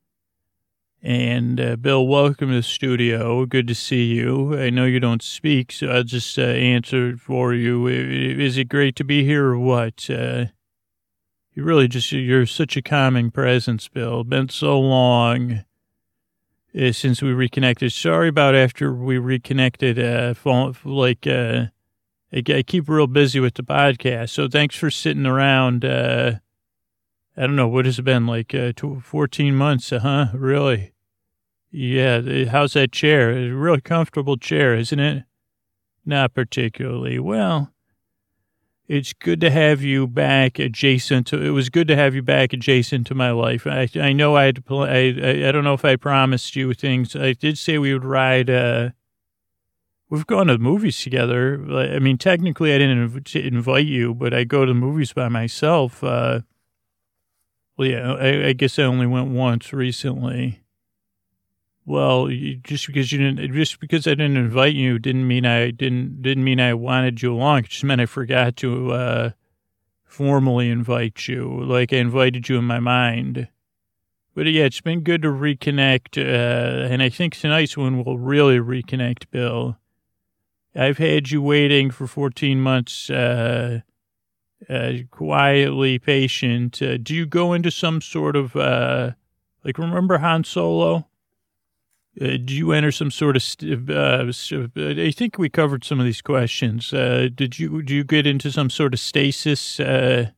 And uh, Bill, welcome to the studio. Good to see you. I know you don't speak, so I'll just uh, answer for you. Is it great to be here or what? Uh, you really just, you're such a calming presence, Bill. Been so long uh, since we reconnected. Sorry about after we reconnected, uh, phone, like, uh, I, I keep real busy with the podcast, so thanks for sitting around. Uh, I don't know, what has it been, like uh, fourteen months, huh? Really? Yeah, how's that chair? It's a really comfortable chair, isn't it? Not particularly. Well, it's good to have you back adjacent to, it was good to have you back adjacent to my life. I I know I had to play, I, I don't know if I promised you things. I did say we would ride, uh, we've gone to the movies together. I mean, technically I didn't invite you, but I go to the movies by myself. Uh, well, yeah, I, I guess I only went once recently. Well, you, just because you didn't, just because I didn't invite you didn't mean I didn't, didn't mean I wanted you along. It just meant I forgot to, uh, formally invite you. Like I invited you in my mind. But yeah, it's been good to reconnect. Uh, and I think tonight's when we'll really reconnect, Bill. I've had you waiting for fourteen months, uh, uh, quietly patient. Uh, do you go into some sort of, uh, like, remember Han Solo? Uh, do you enter some sort of, st- uh, I think we covered some of these questions. Uh, did you, do you get into some sort of stasis? Uh,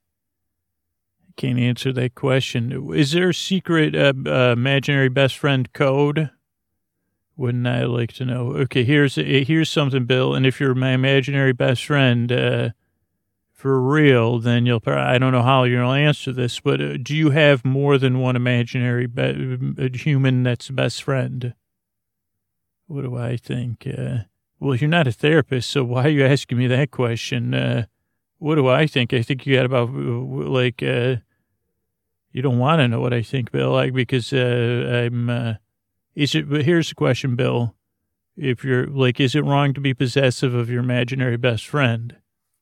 I can't answer that question. Is there a secret, uh, uh, imaginary best friend code? Wouldn't I like to know? Okay, here's, here's something, Bill. And if you're my imaginary best friend, uh, for real, then you'll probably, I don't know how you'll answer this, but uh, do you have more than one imaginary be- human that's best friend? What do I think? Uh, well, you're not a therapist, so why are you asking me that question? Uh, what do I think? I think you got about, like, uh, you don't want to know what I think, Bill, like, because uh, I'm, uh, is it, but here's the question, Bill. If you're, like, is it wrong to be possessive of your imaginary best friend?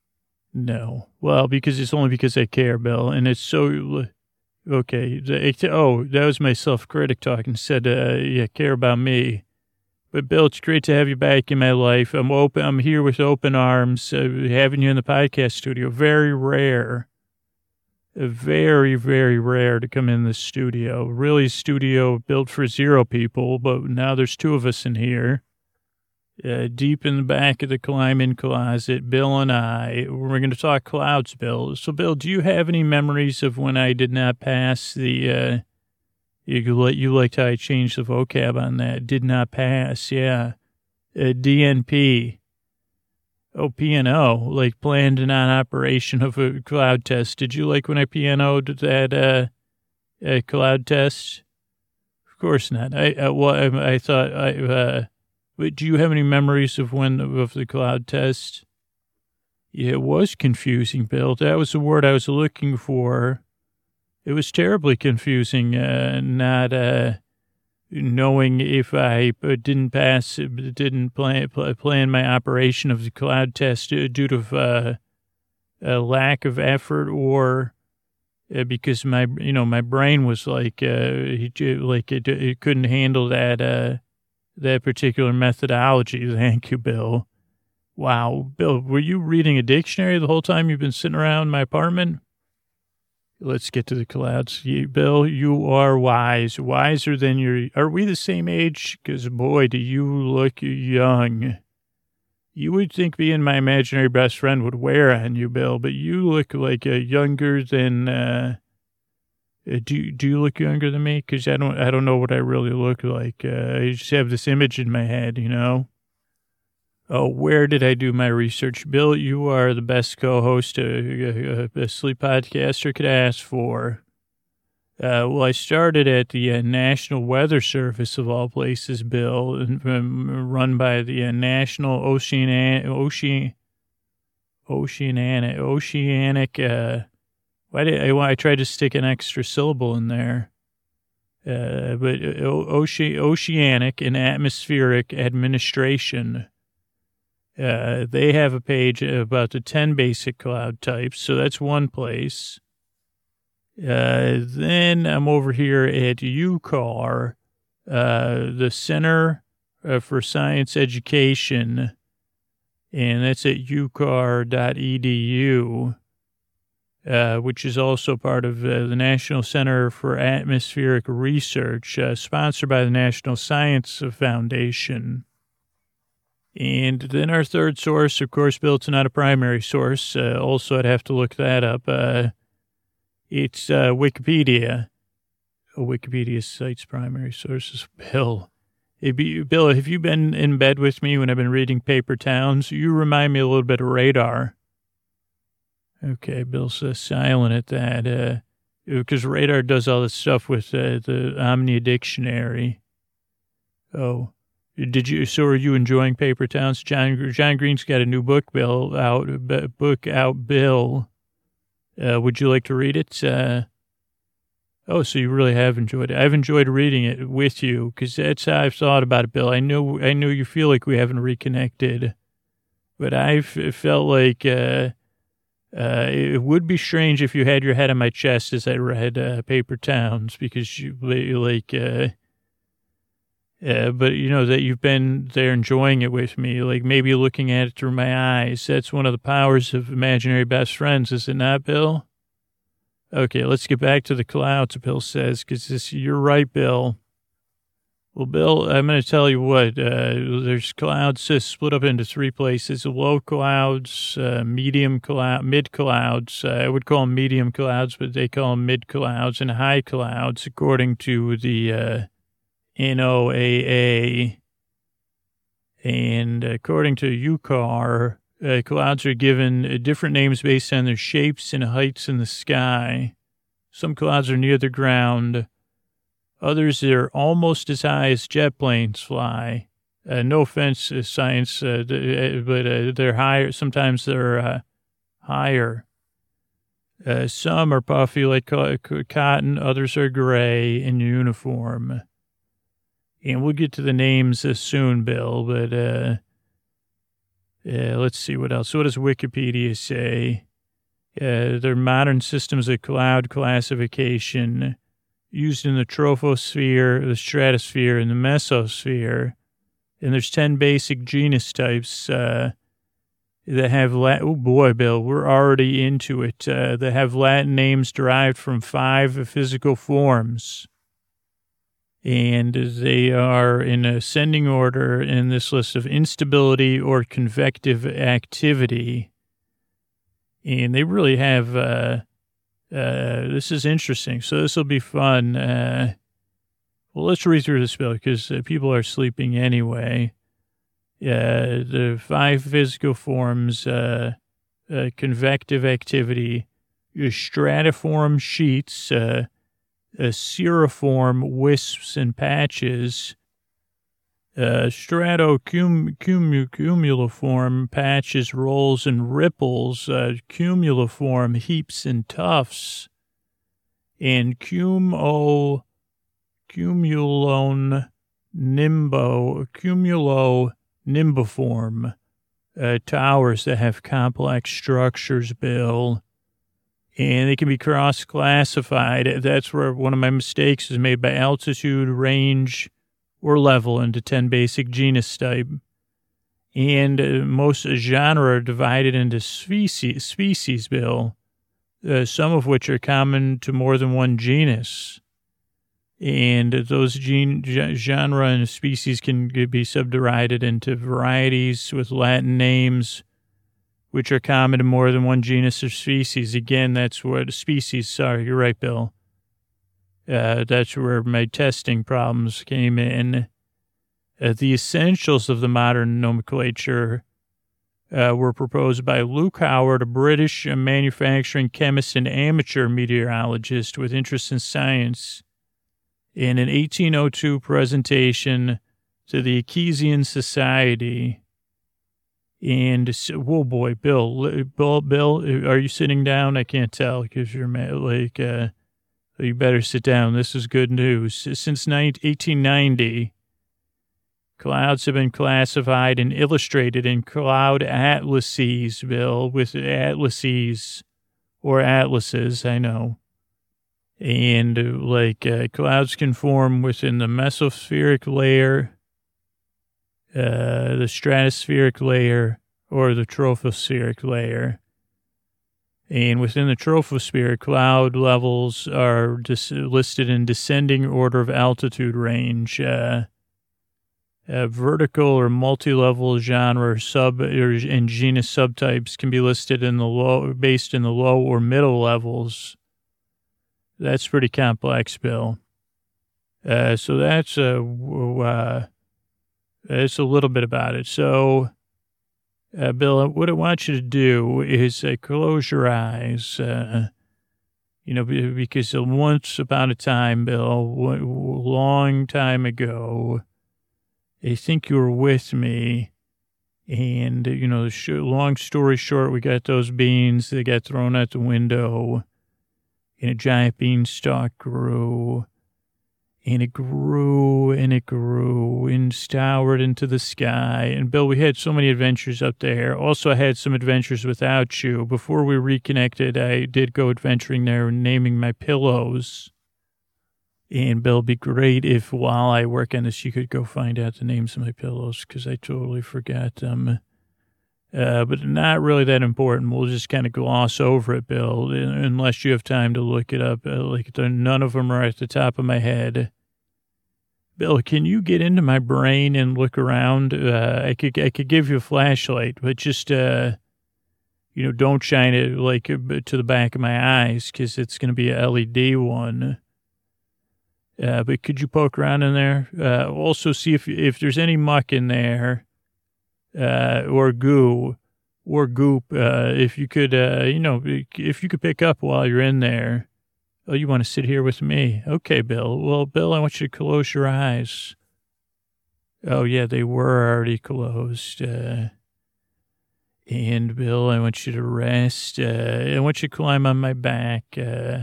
No. Well, because it's only because I care, Bill, and it's so, okay. Oh, that was my self-critic talking, said, uh, yeah, care about me. But, Bill, it's great to have you back in my life. I'm open. I'm here with open arms, uh, having you in the podcast studio. Very rare, uh, very, very rare to come in the studio. Really, studio built for zero people, but now there's two of us in here. Uh, deep in the back of the climb-in closet, Bill and I, we're going to talk clouds, Bill. So, Bill, do you have any memories of when I did not pass the... Uh, You, you liked how I changed the vocab on that. Did not pass, yeah. Uh, D N P. Oh, P N O, like planned non-operation of a cloud test. Did you like when I P N O'd that uh, uh, cloud test? Of course not. I, I, well, I, I thought, I, uh, but do you have any memories of when, of the cloud test? Yeah, it was confusing, Bill. That was the word I was looking for. It was terribly confusing, uh, not uh, knowing if I didn't pass, didn't plan, plan my operation of the cloud test due to uh, a lack of effort or uh, because my, you know, my brain was like, uh, like it, it couldn't handle that, uh, that particular methodology. Thank you, Bill. Wow. Bill, were you reading a dictionary the whole time you've been sitting around my apartment? Let's get to the clouds. You, Bill, you are wise, wiser than your, are we the same age? Because, boy, do you look young. You would think being my imaginary best friend would wear on you, Bill, but you look like a younger than, uh, do, do you look younger than me? Because I don't, I don't know what I really look like. Uh, I just have this image in my head, you know? Oh, where did I do my research? Bill, you are the best co-host a, a, a sleep podcaster could ask for. Uh, well, I started at the uh, National Weather Service, of all places, Bill, and, um, run by the uh, National Ocean, Ocean, Oceanic, Oceanic, uh, why did I, I tried to stick an extra syllable in there, uh, but Oce- Oceanic and Atmospheric Administration. Uh, they have a page about the ten basic cloud types, so that's one place. Uh, then I'm over here at U C A R, uh, the Center uh, for Science Education, and that's at u c a r dot e d u, uh, which is also part of uh, the National Center for Atmospheric Research, uh, sponsored by the National Science Foundation. And then our third source, of course, Bill, it's not a primary source. Uh, also, I'd have to look that up. Uh, It's uh, Wikipedia. Oh, Wikipedia cites primary sources. Bill, be, Bill, have you been in bed with me when I've been reading Paper Towns? You remind me a little bit of Radar. Okay, Bill's uh, silent at that. Uh, because Radar does all this stuff with uh, the Omnia Dictionary. Oh, did you? So are you enjoying Paper Towns? John John Green's got a new book, Bill, out. B- book out, Bill. Uh, would you like to read it? Uh, oh, so you really have enjoyed it. I've enjoyed reading it with you because that's how I've thought about it, Bill. I know, I know you feel like we haven't reconnected, but I've felt like uh, uh, it would be strange if you had your head on my chest as I read uh, Paper Towns because you like, uh, uh, but you know that you've been there enjoying it with me, like maybe looking at it through my eyes. That's one of the powers of imaginary best friends, is it not, Bill? Okay, let's get back to the clouds, Bill says, because you're right, Bill. Well, Bill, I'm going to tell you what, uh, there's clouds uh, split up into three places: low clouds, uh, medium cloud, mid clouds. Uh, I would call them medium clouds, but they call them mid clouds, and high clouds, according to the uh, N O A A. And according to U C A R, uh, clouds are given uh, different names based on their shapes and heights in the sky. Some clouds are near the ground. Others are almost as high as jet planes fly. Uh, no offense, uh, science, uh, but uh, they're higher. Sometimes they're uh, higher. Uh, some are puffy like co- cotton. Others are gray and uniform. And we'll get to the names uh, soon, Bill, but uh, uh, let's see what else. What does Wikipedia say? Uh, they're modern systems of cloud classification used in the troposphere, the stratosphere, and the mesosphere. And there's ten basic genus types uh, that have, Latin, oh boy, Bill, we're already into it, uh, that have Latin names derived from five physical forms. And they are in ascending order in this list of instability or convective activity. And they really have, uh, uh, this is interesting. So this will be fun. Uh, well, let's read through this, Bill, because uh, people are sleeping anyway. Uh, the five physical forms, uh, uh, convective activity, stratiform sheets, uh, Uh, cirriform wisps and patches, uh, stratocumuliform patches, rolls, and ripples, uh, cumuliform heaps and tufts, and cumo, cumulone nimbo, cumulo nimbiform, uh, towers that have complex structures, Bill. And they can be cross-classified. That's where one of my mistakes is made by altitude, range, or level into ten basic genus type. And uh, most genre are divided into species, species Bill, uh, some of which are common to more than one genus. And those gen- genre and species can be subdivided into varieties with Latin names, which are common to more than one genus or species. Again, that's what species, sorry, you're right, Bill. Uh, that's where my testing problems came in. Uh, the essentials of the modern nomenclature uh, were proposed by Luke Howard, a British manufacturing chemist and amateur meteorologist with interest in science, in an eighteen oh two presentation to the Akesian Society. And, whoa, boy, Bill, Bill, Bill, are you sitting down? I can't tell because you're like, uh, you better sit down. This is good news. Since eighteen ninety, clouds have been classified and illustrated in cloud atlases, Bill, with atlases or atlases, I know. And, uh, like, uh, clouds can form within the mesospheric layer, Uh, the stratospheric layer, or the tropospheric layer. And within the troposphere, cloud levels are dis- listed in descending order of altitude range. Uh, uh, vertical or multi-level genre sub or, and genus subtypes can be listed in the low, based in the low or middle levels. That's pretty complex, Bill. Uh, so that's uh, uh It's a little bit about it. So, uh, Bill, what I want you to do is uh, close your eyes, uh, you know, because once upon a time, Bill, a long time ago, I think you were with me. And, you know, long story short, we got those beans that got thrown out the window, and a giant beanstalk grew. And it grew and it grew and towered into the sky. And, Bill, we had so many adventures up there. Also, I had some adventures without you. Before we reconnected, I did go adventuring there and naming my pillows. And, Bill, it'd be great if while I work on this, you could go find out the names of my pillows because I totally forgot them. Uh, but not really that important. We'll just kind of gloss over it, Bill, unless you have time to look it up. Uh, like none of them are at the top of my head. Bill, can you get into my brain and look around? Uh, I could I could give you a flashlight, but just uh, you know, don't shine it like to the back of my eyes because it's going to be a L E D one. Uh, but could you poke around in there? Uh, also, see if if there's any muck in there. Uh, or goo, or goop, uh, if you could, uh, you know, if you could pick up while you're in there. Oh, you want to sit here with me? Okay, Bill. Well, Bill, I want you to close your eyes. Oh, yeah, they were already closed. Uh, and, Bill, I want you to rest. Uh, I want you to climb on my back. Uh,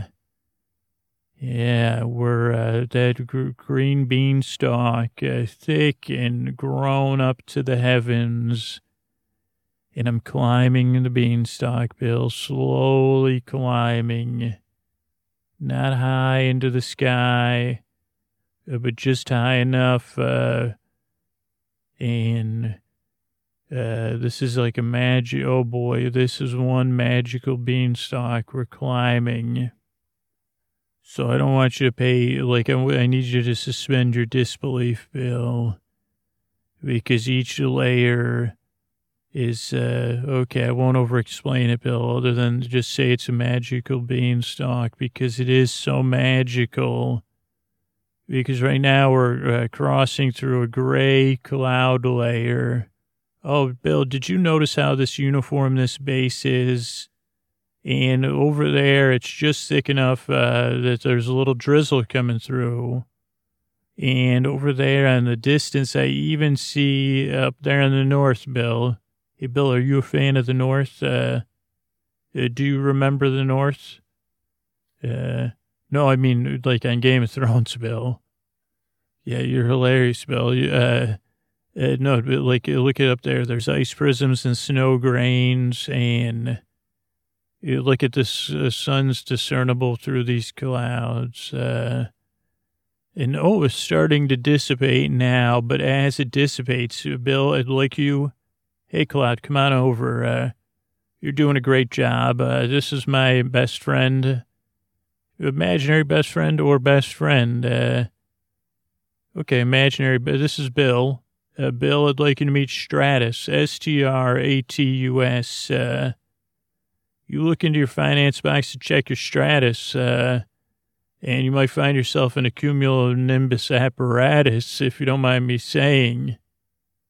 yeah, we're uh, that gr- green beanstalk, uh, thick and grown up to the heavens. And I'm climbing the beanstalk, Bill, slowly climbing. Not high into the sky, uh, but just high enough. Uh, and uh, this is like a magic, oh boy, this is one magical beanstalk we're climbing. So I don't want you to pay, like, I, I need you to suspend your disbelief, Bill, because each layer is, uh, okay, I won't over-explain it, Bill, other than just say it's a magical beanstalk, because it is so magical, because right now we're uh, crossing through a gray cloud layer. Oh, Bill, did you notice how this uniform this base is? And over there, it's just thick enough uh, that there's a little drizzle coming through. And over there in the distance, I even see up there in the north, Bill. Hey, Bill, are you a fan of the north? Uh, uh, do you remember the north? Uh, no, I mean, like on Game of Thrones, Bill. Yeah, you're hilarious, Bill. Uh, uh, no, like, look it up there. There's ice prisms and snow grains and... You look at the uh, sun's discernible through these clouds. Uh, and, oh, it's starting to dissipate now. But as it dissipates, Bill, I'd like you. Hey, Cloud, come on over. Uh, you're doing a great job. Uh, this is my best friend. Imaginary best friend or best friend. Uh, okay, imaginary. But this is Bill. Uh, Bill, I'd like you to meet Stratus. S T R A T U S. Uh, You look into your finance box to check your Stratus, uh, and you might find yourself in a cumulonimbus apparatus, if you don't mind me saying.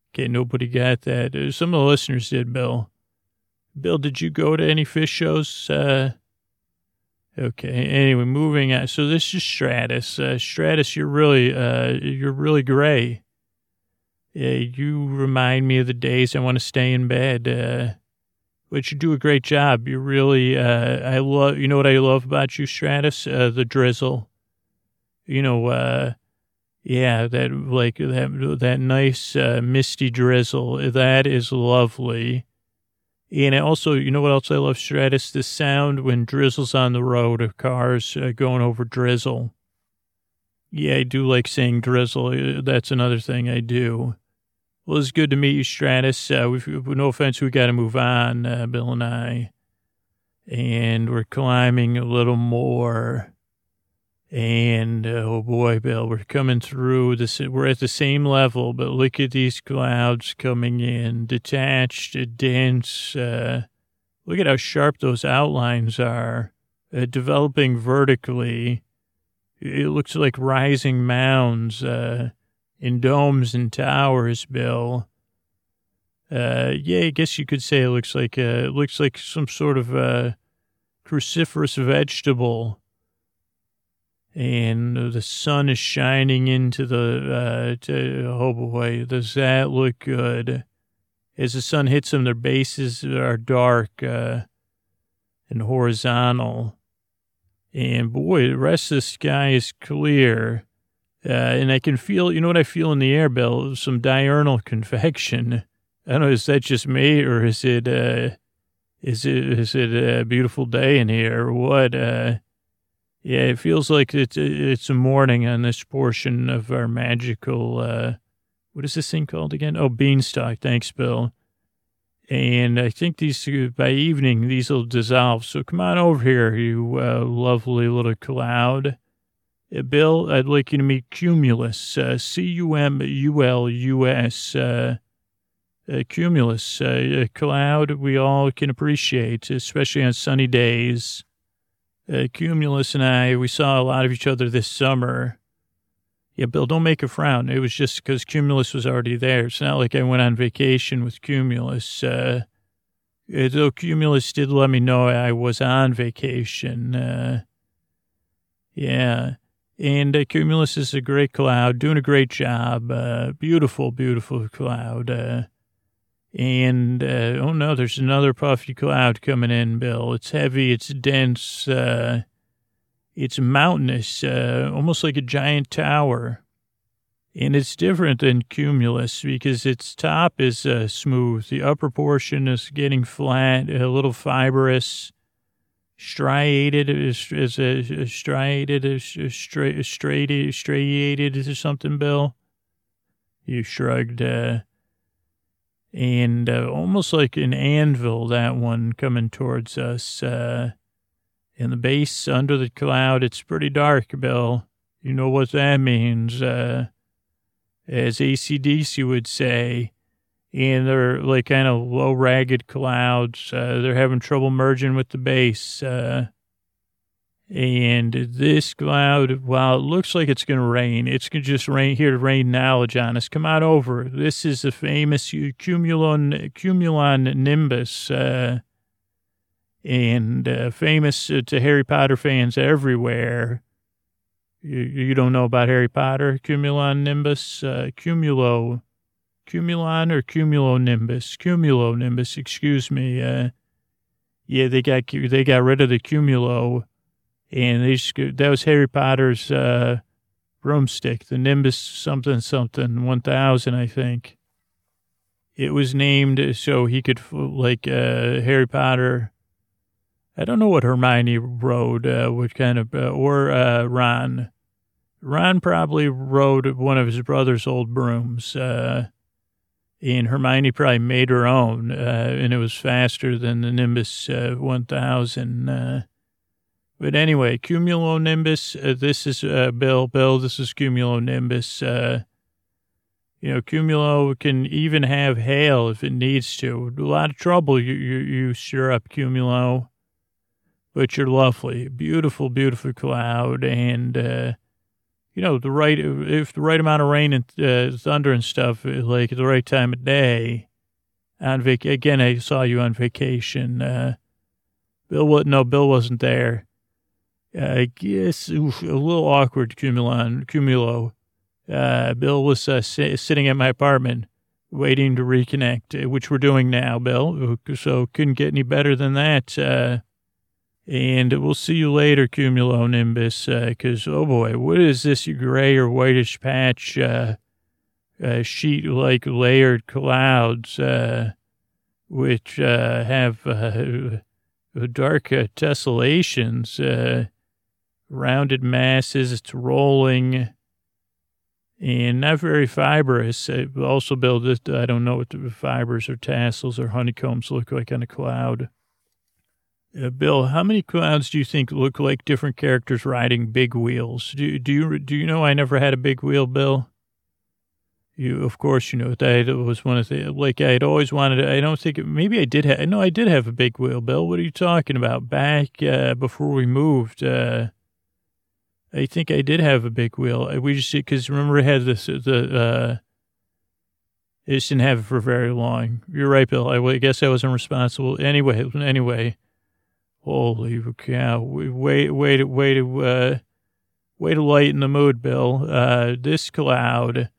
Okay, nobody got that. Uh, Some of the listeners did, Bill. Bill, did you go to any fish shows? Uh, okay. Anyway, moving on. So this is Stratus. Uh, Stratus, you're really, uh, you're really gray. Yeah, you remind me of the days I want to stay in bed. Uh, but you do a great job. You really, uh, I love, you know what I love about you, Stratus? Uh, the drizzle. You know, uh, yeah, that, like, that, that nice, uh, misty drizzle. That is lovely. And also, you know what else I love, Stratus? The sound when drizzle's on the road of cars uh, going over drizzle. Yeah, I do like saying drizzle. That's another thing I do. Well, it's good to meet you, Stratus. Uh, we've, no offense, we got to move on, uh, Bill and I. And we're climbing a little more. And, uh, oh boy, Bill, we're coming through this. We're at the same level, but look at these clouds coming in, detached, dense. Uh, look at how sharp those outlines are, uh, developing vertically. It looks like rising mounds, uh, in domes and towers, Bill. Uh, yeah, I guess you could say it looks like, uh, it looks like some sort of, uh, cruciferous vegetable. And the sun is shining into the, uh, to, oh boy, does that look good? As the sun hits them, their bases are dark, uh, and horizontal. And boy, the rest of the sky is clear. Uh, and I can feel, you know what I feel in the air, Bill? Some diurnal convection. I don't know, is that just me or is it, uh, is it, is it a beautiful day in here or what? Uh, Yeah, it feels like it's it's a morning on this portion of our magical, uh, what is this thing called again? Oh, beanstalk. Thanks, Bill. And I think these, by evening, these will dissolve. So come on over here, you uh, lovely little cloud. Uh, Bill, I'd like you to meet Cumulus, uh, C U M U L U S, uh, uh, Cumulus, uh, a cloud we all can appreciate, especially on sunny days. Uh, Cumulus and I, we saw a lot of each other this summer. Yeah, Bill, don't make a frown. It was just because Cumulus was already there. It's not like I went on vacation with Cumulus. Uh, though Cumulus did let me know I was on vacation. Uh, yeah. And uh, Cumulus is a great cloud, doing a great job. Uh, beautiful, beautiful cloud. Uh, And, uh, oh no, there's another puffy cloud coming in, Bill. It's heavy, it's dense, uh, it's mountainous, uh, almost like a giant tower. And it's different than Cumulus because its top is uh, smooth. The upper portion is getting flat, a little fibrous, striated, is, is a, a striated, is a stra- striated, striated or something, Bill? You shrugged, uh, And uh, almost like an anvil, that one coming towards us. Uh, in the base under the cloud, it's pretty dark, Bill. You know what that means, uh, as A C D C would say. And they're like kind of low, ragged clouds. Uh, they're having trouble merging with the base. Uh, and this cloud, while it looks like it's going to rain, it's going to just rain here to rain knowledge on us. Come on over. This is the famous cumulon, cumulon nimbus, uh, and uh, famous uh, to Harry Potter fans everywhere. You, you don't know about Harry Potter? Cumulon nimbus, uh, cumulo, cumulon or cumulonimbus? Cumulonimbus, excuse me. Uh, yeah, they got they got rid of the cumulo. And they just, that was Harry Potter's uh, broomstick, the Nimbus something something one thousand, I think. It was named so he could, like, uh, Harry Potter. I don't know what Hermione rode, uh, what kind of, uh, or uh, Ron. Ron probably rode one of his brother's old brooms. Uh, and Hermione probably made her own, uh, and it was faster than the Nimbus uh, one thousand. Uh, But anyway, cumulonimbus, uh, this is uh, Bill. Bill, this is cumulonimbus. Uh, you know, cumulo can even have hail if it needs to. A lot of trouble you, you, you stir up cumulo, but you're lovely. Beautiful, beautiful cloud. And, uh, you know, the right, if the right amount of rain and uh, thunder and stuff, like at the right time of day, on vac, again, I saw you on vacation. Uh, Bill, wa- no, Bill wasn't there. Uh, I guess, oof, a little awkward, Cumulon, Cumulo. Uh, Bill was uh, si- sitting at my apartment waiting to reconnect, uh, which we're doing now, Bill. So couldn't get any better than that. Uh, and we'll see you later, Cumulonimbus, because, uh, oh boy, what is this gray or whitish patch, uh, uh, sheet-like layered clouds, uh, which uh, have uh, dark uh, tessellations, uh, rounded masses. It's rolling and not very fibrous. I also build it. I don't know what the fibers or tassels or honeycombs look like on a cloud. Uh, Bill, how many clouds do you think look like different characters riding big wheels? Do, do you do you know I never had a big wheel, Bill? You, of course, you know that was one of the, like, I had always wanted to, I don't think, maybe I did have, no, I did have a big wheel, Bill. What are you talking about? Back uh, before we moved, uh, I think I did have a big wheel. We just, because remember I had this, the, uh, I just didn't have it for very long. You're right, Bill. I, I guess I wasn't responsible. Anyway, anyway, holy cow. Way, way to, way to, uh, way to lighten the mood, Bill. Uh, this cloud,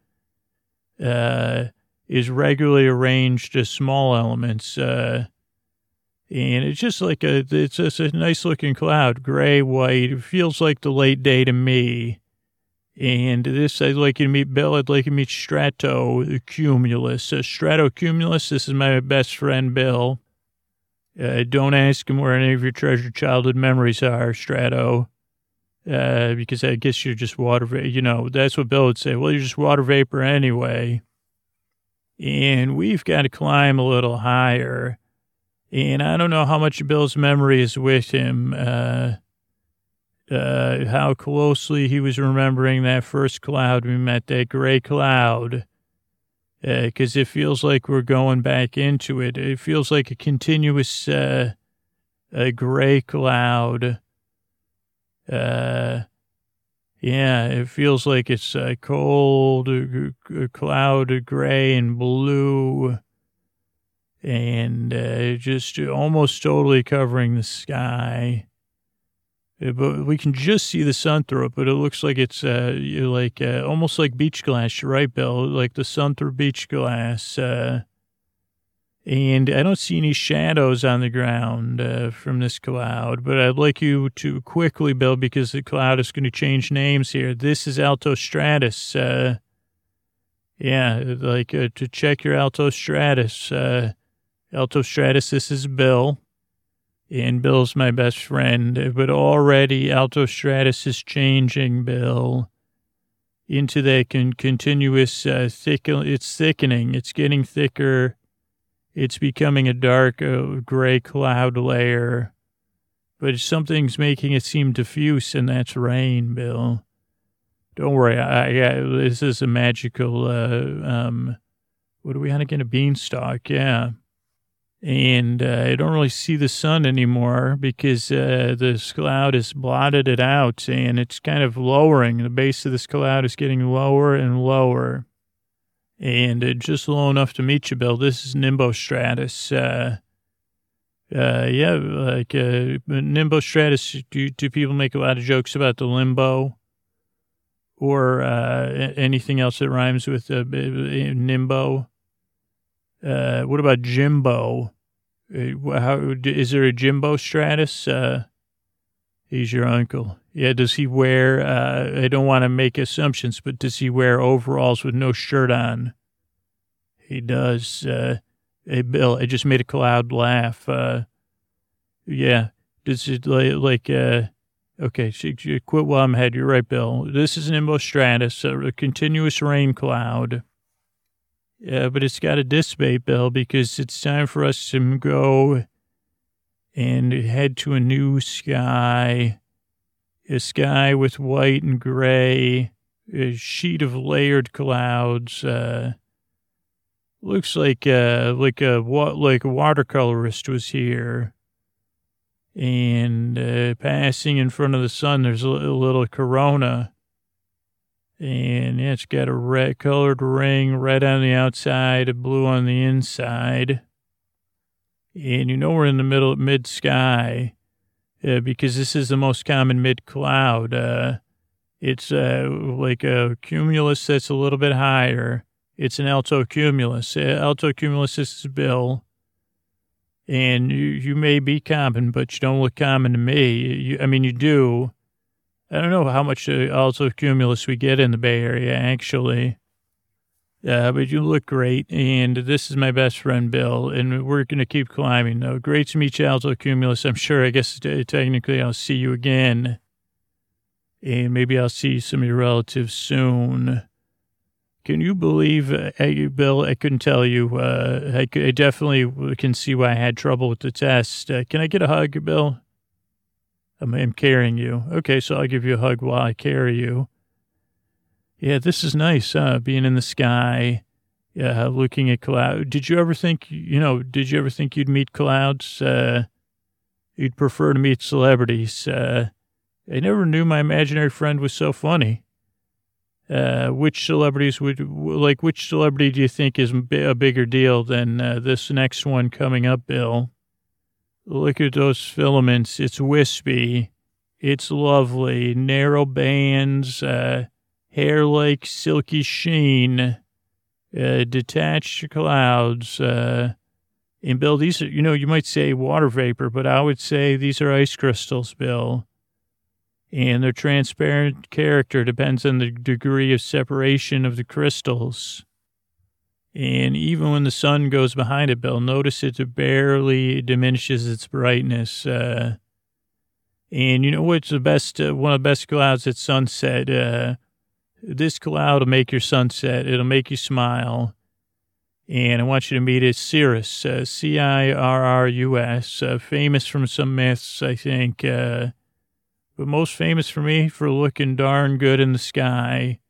uh, is regularly arranged as small elements, uh, and it's just like a, it's just a nice looking cloud, gray, white. It feels like the late day to me. And this, I'd like you to meet Bill. I'd like you to meet Stratocumulus. Uh, Stratocumulus, this is my best friend, Bill. Uh, don't ask him where any of your treasured childhood memories are, Strato. Uh, because I guess you're just water vapor. You know, that's what Bill would say. Well, you're just water vapor anyway. And we've got to climb a little higher. And I don't know how much Bill's memory is with him, uh, uh, how closely he was remembering that first cloud we met, that gray cloud, because uh, it feels like we're going back into it. It feels like a continuous uh, a gray cloud. Uh, yeah, it feels like it's a cold a cloud of gray and blue. And uh, just almost totally covering the sky. Uh, but we can just see the sun through it, but it looks like it's uh, like uh, almost like beach glass. You're right, Bill, like the sun through beach glass. Uh, and I don't see any shadows on the ground uh, from this cloud, but I'd like you to quickly, Bill, because the cloud is going to change names here. This is Altostratus. Uh, yeah, like uh, to check your Altostratus. Uh, Altostratus, this is Bill, and Bill's my best friend, but already Altostratus is changing, Bill, into that con- continuous, uh, thick, it's thickening, it's getting thicker, it's becoming a dark uh, gray cloud layer, but something's making it seem diffuse, and that's rain, Bill. Don't worry, I, I, this is a magical, uh, um, what are we on again, a beanstalk, yeah. And uh, I don't really see the sun anymore because uh, this cloud has blotted it out, and it's kind of lowering. The base of this cloud is getting lower and lower. And uh, just low enough to meet you, Bill. This is Nimbostratus. Uh, uh, yeah, like uh, Nimbostratus, do, do people make a lot of jokes about the limbo? Or uh, anything else that rhymes with uh, Nimbo? Uh, what about Jimbo? Uh, how, is there a Jimbo Stratus? Uh, he's your uncle. Yeah, does he wear, uh, I don't want to make assumptions, but does he wear overalls with no shirt on? He does. Uh, hey, Bill, I just made a cloud laugh. Uh, yeah, does it like, like uh, okay, so you quit while I'm ahead. You're right, Bill. This is an Nimbostratus, a continuous rain cloud. Yeah, but it's got to dissipate, Bill, because it's time for us to go and head to a new sky, a sky with white and gray, a sheet of layered clouds. Uh, looks like uh, like a like a watercolorist was here, and uh, passing in front of the sun, there's a little corona. And yeah, it's got a red colored ring, red on the outside, blue on the inside. And you know we're in the middle of mid-sky uh, because this is the most common mid-cloud. Uh, it's uh, like a cumulus that's a little bit higher. It's an altocumulus. Uh, altocumulus is Bill. And you, you may be common, but you don't look common to me. You, I mean, you do. I don't know how much uh, altocumulus we get in the Bay Area, actually. Uh, but you look great, and this is my best friend, Bill, and we're going to keep climbing, though. Great to meet you, altocumulus. I'm sure, I guess, uh, technically I'll see you again, and maybe I'll see some of your relatives soon. Can you believe, uh, Bill, I couldn't tell you. Uh, I, I definitely can see why I had trouble with the test. Uh, can I get a hug, Bill? I'm, I'm carrying you. Okay, so I'll give you a hug while I carry you. Yeah, this is nice, uh, being in the sky, uh, looking at clouds. Did you ever think, you know, did you ever think you'd meet clouds? Uh, you'd prefer to meet celebrities. Uh, I never knew my imaginary friend was so funny. Uh, which celebrities would, like, which celebrity do you think is a bigger deal than uh, this next one coming up, Bill? Look at those filaments. It's wispy. It's lovely. Narrow bands, uh, hair like silky sheen, uh, detached clouds. Uh, and Bill, these are, you know, you might say water vapor, but I would say these are ice crystals, Bill. And their transparent character depends on the degree of separation of the crystals. And even when the sun goes behind it, Bill, notice it barely diminishes its brightness. Uh, and you know what's the best, uh, one of the best clouds at sunset? Uh, this cloud will make your sunset. It'll make you smile. And I want you to meet it, Cirrus, uh, C I R R U S, uh, famous from some myths, I think. Uh, but most famous for me for looking darn good in the sky.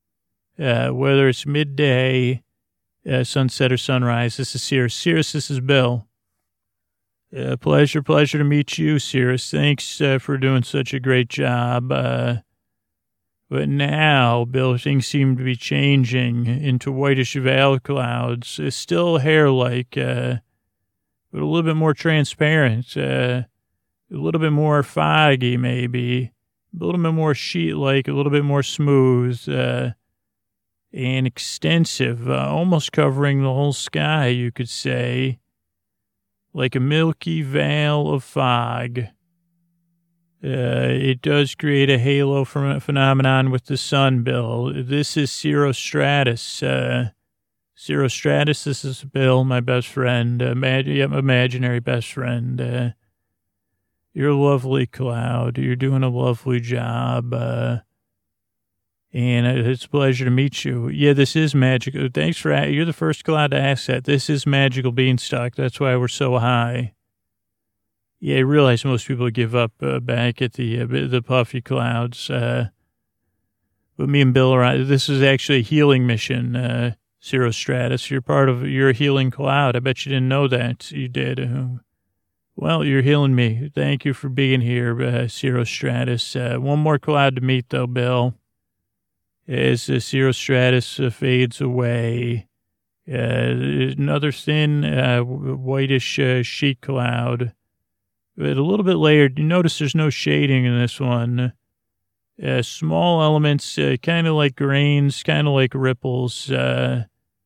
Uh, whether it's midday, Uh, sunset or sunrise. This is Cirrus. Cirrus, this is Bill. Uh, pleasure, pleasure to meet you, Cirrus. Thanks uh, for doing such a great job. Uh, but now, Bill, things seem to be changing into whitish veil clouds. It's still hair-like, uh, but a little bit more transparent, uh, a little bit more foggy, maybe, a little bit more sheet-like, a little bit more smooth, uh, and extensive, uh, almost covering the whole sky, you could say, like a milky veil of fog. Uh, it does create a halo phenomenon with the sun, Bill. This is cirrostratus. Uh, cirrostratus, this is Bill, my best friend, uh, mag- imaginary best friend. Uh, you're a lovely cloud. You're doing a lovely job. Uh, And it's a pleasure to meet you. Yeah, this is magical. Thanks for, you're the first cloud to ask that. This is magical beanstalk. That's why we're so high. Yeah, I realize most people give up uh, back at the uh, the puffy clouds. Uh, but me and Bill are on, this is actually a healing mission, uh, cirrostratus. You're part of, you're a healing cloud. I bet you didn't know that. You did. Uh, well, you're healing me. Thank you for being here, uh, cirrostratus. Uh, one more cloud to meet, though, Bill. As the cirrostratus uh, fades away, uh, another thin, uh, whitish uh, sheet cloud, but a little bit layered. You notice there's no shading in this one. Uh, small elements, uh, kind of like grains, kind of like ripples. Uh,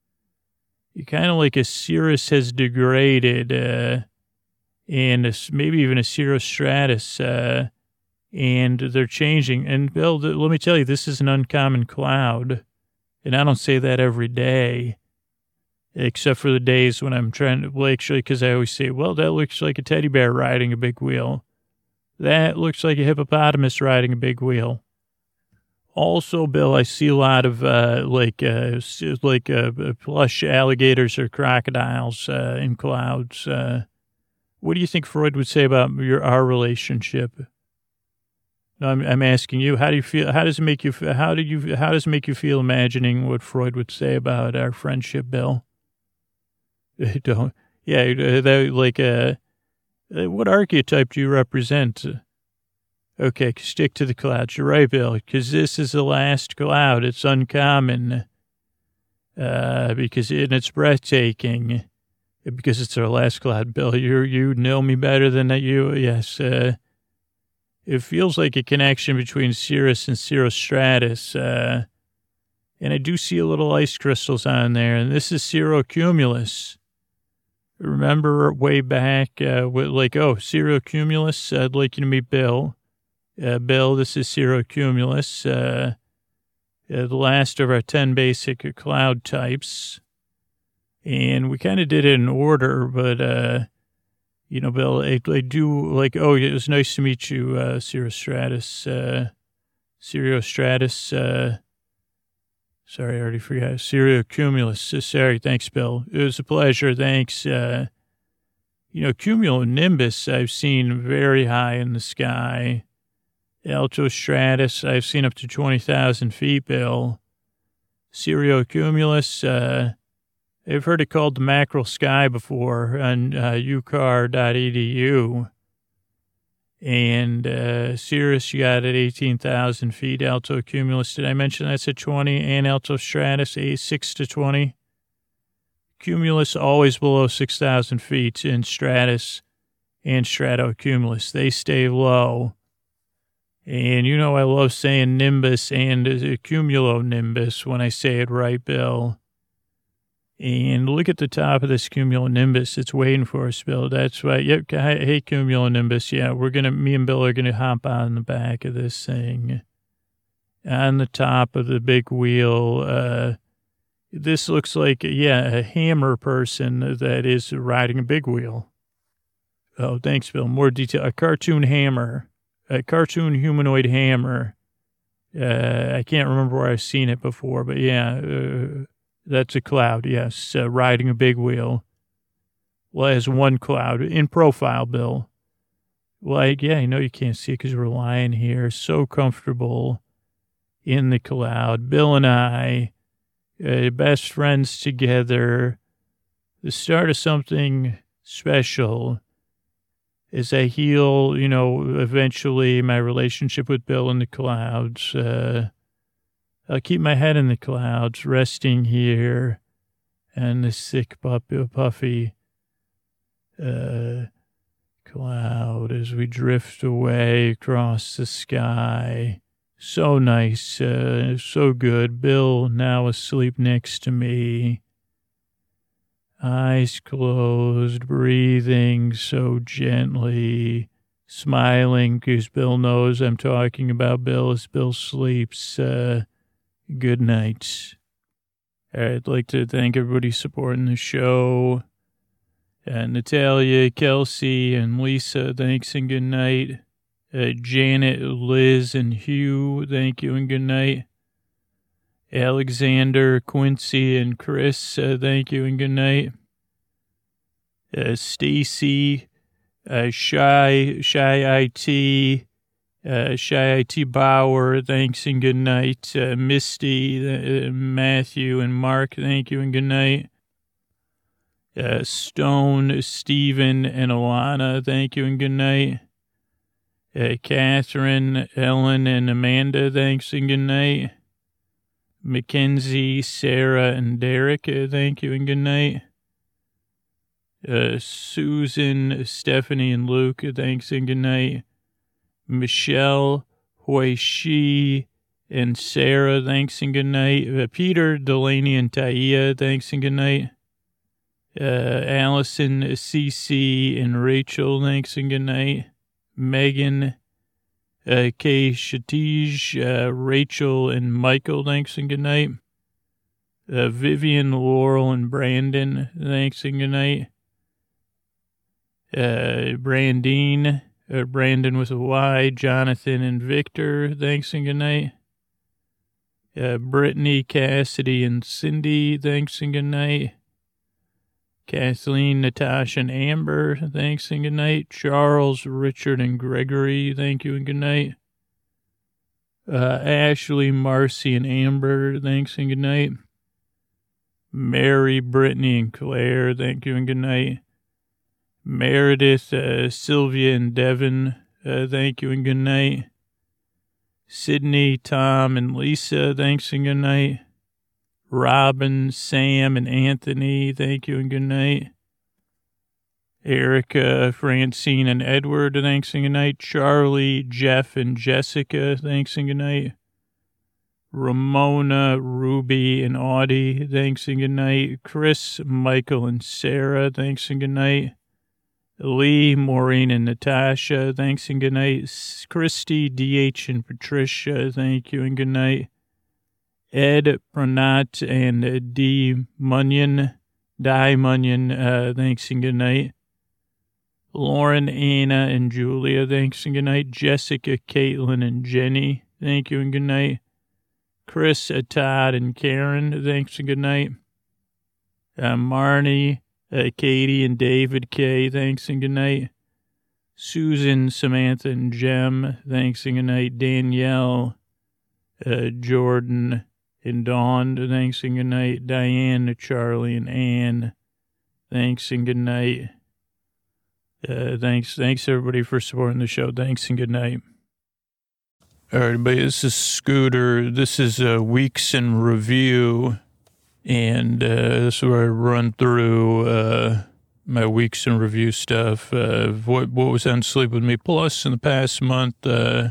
kind of like a cirrus has degraded, uh, and a, maybe even a cirrostratus. Uh, And they're changing. And, Bill, let me tell you, this is an uncommon cloud. And I don't say that every day, except for the days when I'm trying to, well, actually, because I always say, well, that looks like a teddy bear riding a big wheel. That looks like a hippopotamus riding a big wheel. Also, Bill, I see a lot of, uh, like, uh, like uh, plush alligators or crocodiles uh, in clouds. Uh, what do you think Freud would say about your our relationship? No, I'm, I'm asking you. How do you feel? How does it make you? How do you? How does it make you feel imagining what Freud would say about our friendship, Bill? Don't. Yeah, that, like, uh, what archetype do you represent? Okay, stick to the clouds. You're right, Bill, because this is the last cloud. It's uncommon, uh, because it, and it's breathtaking, because it's our last cloud. Bill, you you know me better than that. You, yes. Uh, it feels like a connection between Cirrus and Cirrostratus, uh, and I do see a little ice crystals on there, and this is cirrocumulus. Remember way back, uh, with like, oh, cirrocumulus, I'd like you to meet Bill. Uh, Bill, this is cirrocumulus, uh, uh, the last of our ten basic cloud types. And we kind of did it in order, but, uh, you know, Bill, I, I do like, oh, it was nice to meet you, uh, Cirrostratus, uh, Cirrostratus, uh, sorry, I already forgot, cirrocumulus, uh, sorry, thanks, Bill. It was a pleasure, thanks. Uh, you know, cumulonimbus I've seen very high in the sky. Altostratus, I've seen up to twenty thousand feet, Bill. Cirrocumulus, uh, I've heard it called the mackerel sky before on uh, u c a r dot e d u. And uh, Cirrus, you got at eighteen thousand feet. Altocumulus, did I mention that's at twenty? And Altostratus, a six to twenty. Cumulus, always below six thousand feet in stratus and stratocumulus. They stay low. And you know I love saying nimbus and cumulonimbus when I say it right, Bill. And look at the top of this cumulonimbus. It's waiting for us, Bill. That's right. Yep. Hey, cumulonimbus. Yeah, we're going to, me and Bill are going to hop on the back of this thing. On the top of the big wheel. Uh, this looks like, yeah, a hammer person that is riding a big wheel. Oh, thanks, Bill. More detail. A cartoon hammer. A cartoon humanoid hammer. Uh, I can't remember where I've seen it before, but yeah, uh, that's a cloud, yes, uh, riding a big wheel. Well, it has one cloud in profile, Bill. Like, yeah, I know you can't see it because we're lying here. So comfortable in the cloud. Bill and I, uh, best friends together. The start of something special. As I heal, you know, eventually my relationship with Bill in the clouds, uh, I'll keep my head in the clouds, resting here, and the thick, puffy, puffy uh, cloud as we drift away across the sky. So nice, uh, so good. Bill now asleep next to me. Eyes closed, breathing so gently, smiling because Bill knows I'm talking about Bill as Bill sleeps. Uh, good night. I'd like to thank everybody supporting the show. Uh, Natalia, Kelsey, and Lisa, thanks and good night. Uh, Janet, Liz, and Hugh, thank you and good night. Alexander, Quincy, and Chris, uh, thank you and good night. Uh, Stacy, uh, Shy, Shy I T, uh, Shy I T Bauer, thanks and good night. Uh, Misty, uh, Matthew, and Mark, thank you and good night. Uh, Stone, Stephen, and Alana, thank you and good night. Uh, Catherine, Ellen, and Amanda, thanks and good night. Mackenzie, Sarah, and Derek, uh, thank you and good night. Uh, Susan, Stephanie, and Luke, uh, thanks and good night. Michelle, Hoishi, and Sarah, thanks and good night. Uh, Peter, Delaney, and Taia, thanks and good night. Uh, Allison, Cece, and Rachel, thanks and good night. Megan, Uh, Kay Shatij, uh, Rachel, and Michael, thanks and good night. Uh, Vivian, Laurel, and Brandon, thanks and good night. Uh, Brandine, uh, Brandon with a Y, Jonathan, and Victor, thanks and good night. Uh, Brittany, Cassidy, and Cindy, thanks and good night. Kathleen, Natasha, and Amber, thanks and good night. Charles, Richard, and Gregory, thank you and good night. Uh, Ashley, Marcy, and Amber, thanks and good night. Mary, Brittany, and Claire, thank you and good night. Meredith, uh, Sylvia, and Devin, uh, thank you and good night. Sydney, Tom, and Lisa, thanks and good night. Robin, Sam, and Anthony, thank you and good night. Erica, Francine, and Edward, thanks and good night. Charlie, Jeff, and Jessica, thanks and good night. Ramona, Ruby, and Audie, thanks and good night. Chris, Michael, and Sarah, thanks and good night. Lee, Maureen, and Natasha, thanks and good night. Christy, D H, and Patricia, thank you and good night. Ed, Pranat, and D. Munyon, Di Munyon, uh, thanks and good night. Lauren, Anna, and Julia, thanks and good night. Jessica, Caitlin, and Jenny, thank you and good night. Chris, uh, Todd, and Karen, thanks and good night. Uh, Marnie, uh, Katie, and David K, thanks and good night. Susan, Samantha, and Jem, thanks and good night. Danielle, uh, Jordan, and Dawn, thanks and good night. Diane, Charlie, and Ann, thanks and good night. Uh, thanks, thanks everybody for supporting the show. Thanks and good night. All right, everybody, this is Scooter. This is uh, Weeks in Review, and uh, this is where I run through uh, my Weeks in Review stuff. Uh, what what was on Sleep With Me Plus in the past month, uh,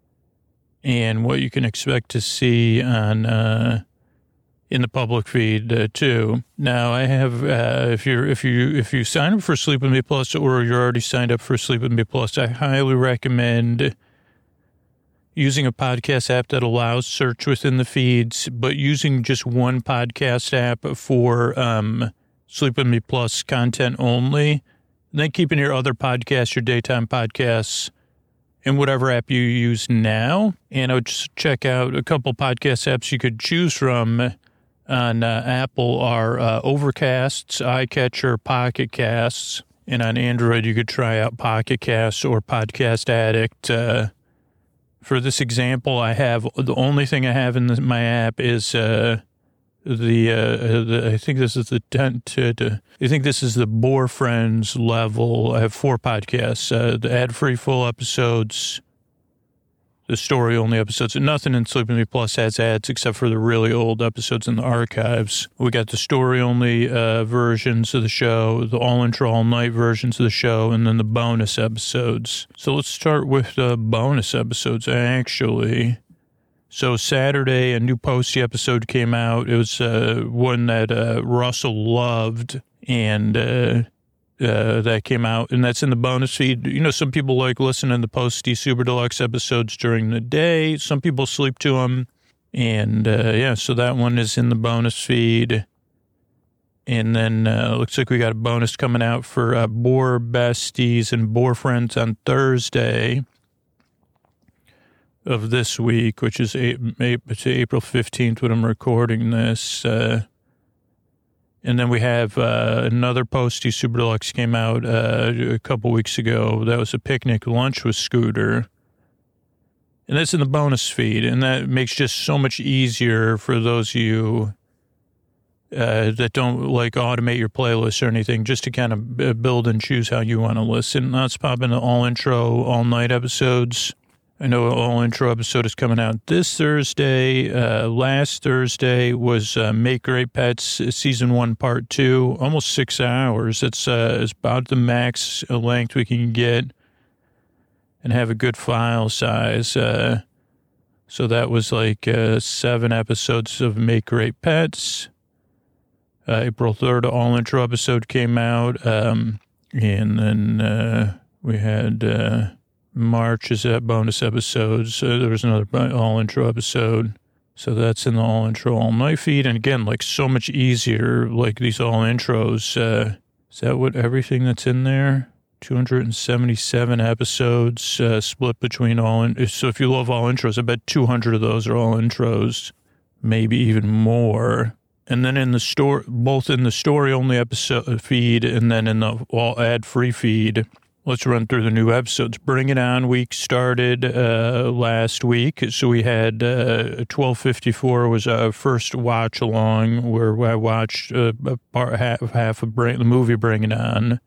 and what you can expect to see on uh, in the public feed uh, too. Now, I have uh, if you're if you if you sign up for Sleep With Me Plus, or you're already signed up for Sleep With Me Plus, I highly recommend using a podcast app that allows search within the feeds, but using just one podcast app for um, Sleep With Me Plus content only. And then keeping your other podcasts, your daytime podcasts, in whatever app you use now. And I would just check out a couple podcast apps you could choose from on uh, Apple are uh, Overcasts, iCatcher, Pocket Casts. And on Android, you could try out Pocket Casts or Podcast Addict. Uh, for this example, I have the only thing I have in the, my app is uh, the, uh, the I think this is the ten to, to I think this is the Boar Friends level. I have four podcasts: uh, the ad-free full episodes, the story-only episodes, and nothing in Sleep With Me Plus has ads except for the really old episodes in the archives. We got the story-only uh, versions of the show, the all-intro, all-night versions of the show, and then the bonus episodes. So let's start with the bonus episodes, actually. So Saturday, a new Posty episode came out. It was uh, one that uh, Russell loved, and uh, uh, that came out, and that's in the bonus feed. You know, some people like listening to the Posty Super Deluxe episodes during the day. Some people sleep to them, and uh, yeah, so that one is in the bonus feed. And then uh, looks like we got a bonus coming out for uh, Boar Besties and Boar Friends on Thursday of this week, which is April fifteenth when I'm recording this. Uh, and then we have uh, another Posty Super Deluxe came out uh, a couple weeks ago. That was a picnic lunch with Scooter. And that's in the bonus feed. And that makes just so much easier for those of you uh, that don't like automate your playlist or anything, just to kind of build and choose how you want to listen. Let's pop into all intro, all night episodes. I know an all-intro episode is coming out this Thursday. Uh, last Thursday was uh, Make Great Pets Season one, Part two. Almost six hours. It's, uh, it's about the max length we can get and have a good file size. Uh, so that was like uh, seven episodes of Make Great Pets. Uh, April third, all-intro episode came out. Um, and then uh, we had... Uh, March is that bonus episodes. So there was another all intro episode. So that's in the all intro, all night feed. And again, like so much easier, like these all intros. Uh, is that what everything that's in there? two hundred seventy-seven episodes uh, split between all. In- so if you love all intros, I bet two hundred of those are all intros, maybe even more. And then in the store, both in the story only episode feed and then in the all ad free feed. Let's run through the new episodes. Bring It On week started uh, last week. So we had uh, twelve fifty-four was our first watch along where I watched uh, part, half, half of Bring, the movie Bring It On.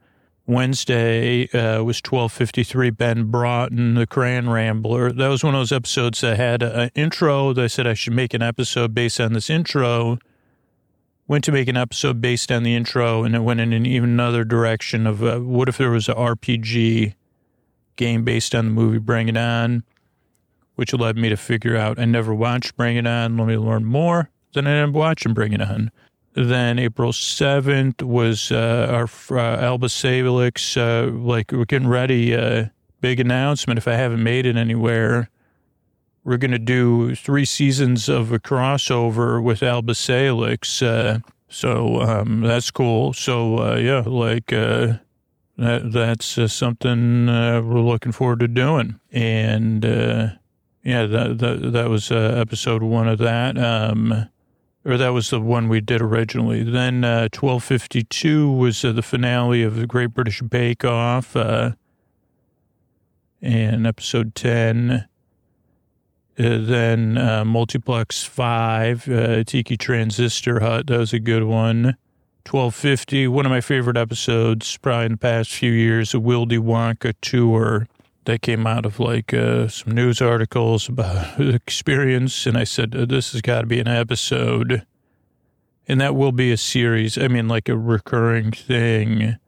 Wednesday uh, was twelve fifty-three, Ben Broughton, the Crayon Rambler. That was one of those episodes that had an intro that I said I should make an episode based on this intro. Went to make an episode based on the intro, and it went in an even another direction of uh, what if there was an R P G game based on the movie Bring It On, which led me to figure out I never watched Bring It On. Let me learn more. Then I ended up watching Bring It On. Then April seventh was uh, our uh, Alba Salix, uh, like we're getting ready, uh, big announcement. If I haven't made it anywhere, we're going to do three seasons of a crossover with Alba Salix. Uh, so um, that's cool. So, uh, yeah, like uh, that, that's uh, something uh, we're looking forward to doing. And, uh, yeah, that, that, that was uh, episode one of that. Um, or that was the one we did originally. Then uh, twelve fifty-two was uh, the finale of the Great British Bake Off. Uh, and episode ten... Uh, then uh, Multiplex five, uh, Tiki Transistor Hut. That was a good one. twelve fifty, one of my favorite episodes probably in the past few years, a Wildy Wonka tour that came out of like uh, some news articles about the experience. And I said, uh, this has got to be an episode. And that will be a series. I mean, like a recurring thing.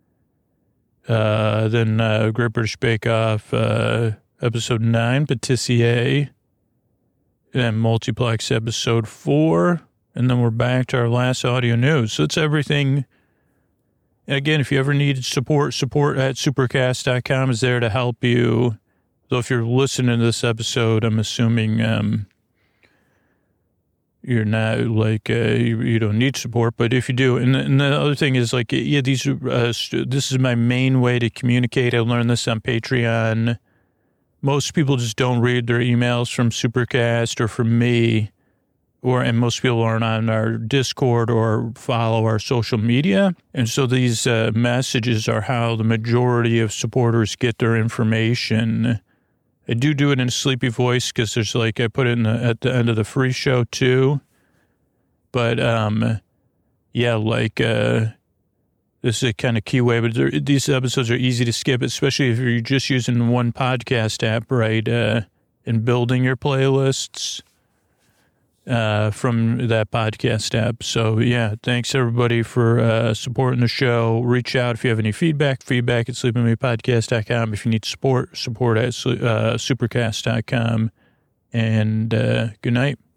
Uh, then uh, Great British Bake Off, uh, episode nine, Patissier. And Multiplex episode four, and then we're back to our last audio news. So it's everything. Again, if you ever need support, support at supercast dot com is there to help you. So if you're listening to this episode, I'm assuming um, you're not like, uh, you, you don't need support, but if you do, and the, and the other thing is like, yeah, these are, uh, this is my main way to communicate. I learned this on Patreon. Most people just don't read their emails from Supercast or from me, or and most people aren't on our Discord or follow our social media. And so these uh, messages are how the majority of supporters get their information. I do do it in a sleepy voice because there's like, I put it in the, at the end of the free show too. But um, yeah, like... Uh, This is a kind of key way, but these episodes are easy to skip, especially if you're just using one podcast app, right, uh, and building your playlists uh, from that podcast app. So, yeah, thanks, everybody, for uh, supporting the show. Reach out if you have any feedback, feedback at sleep with me podcast dot com. If you need support, support at uh, supercast dot com. And uh, good night.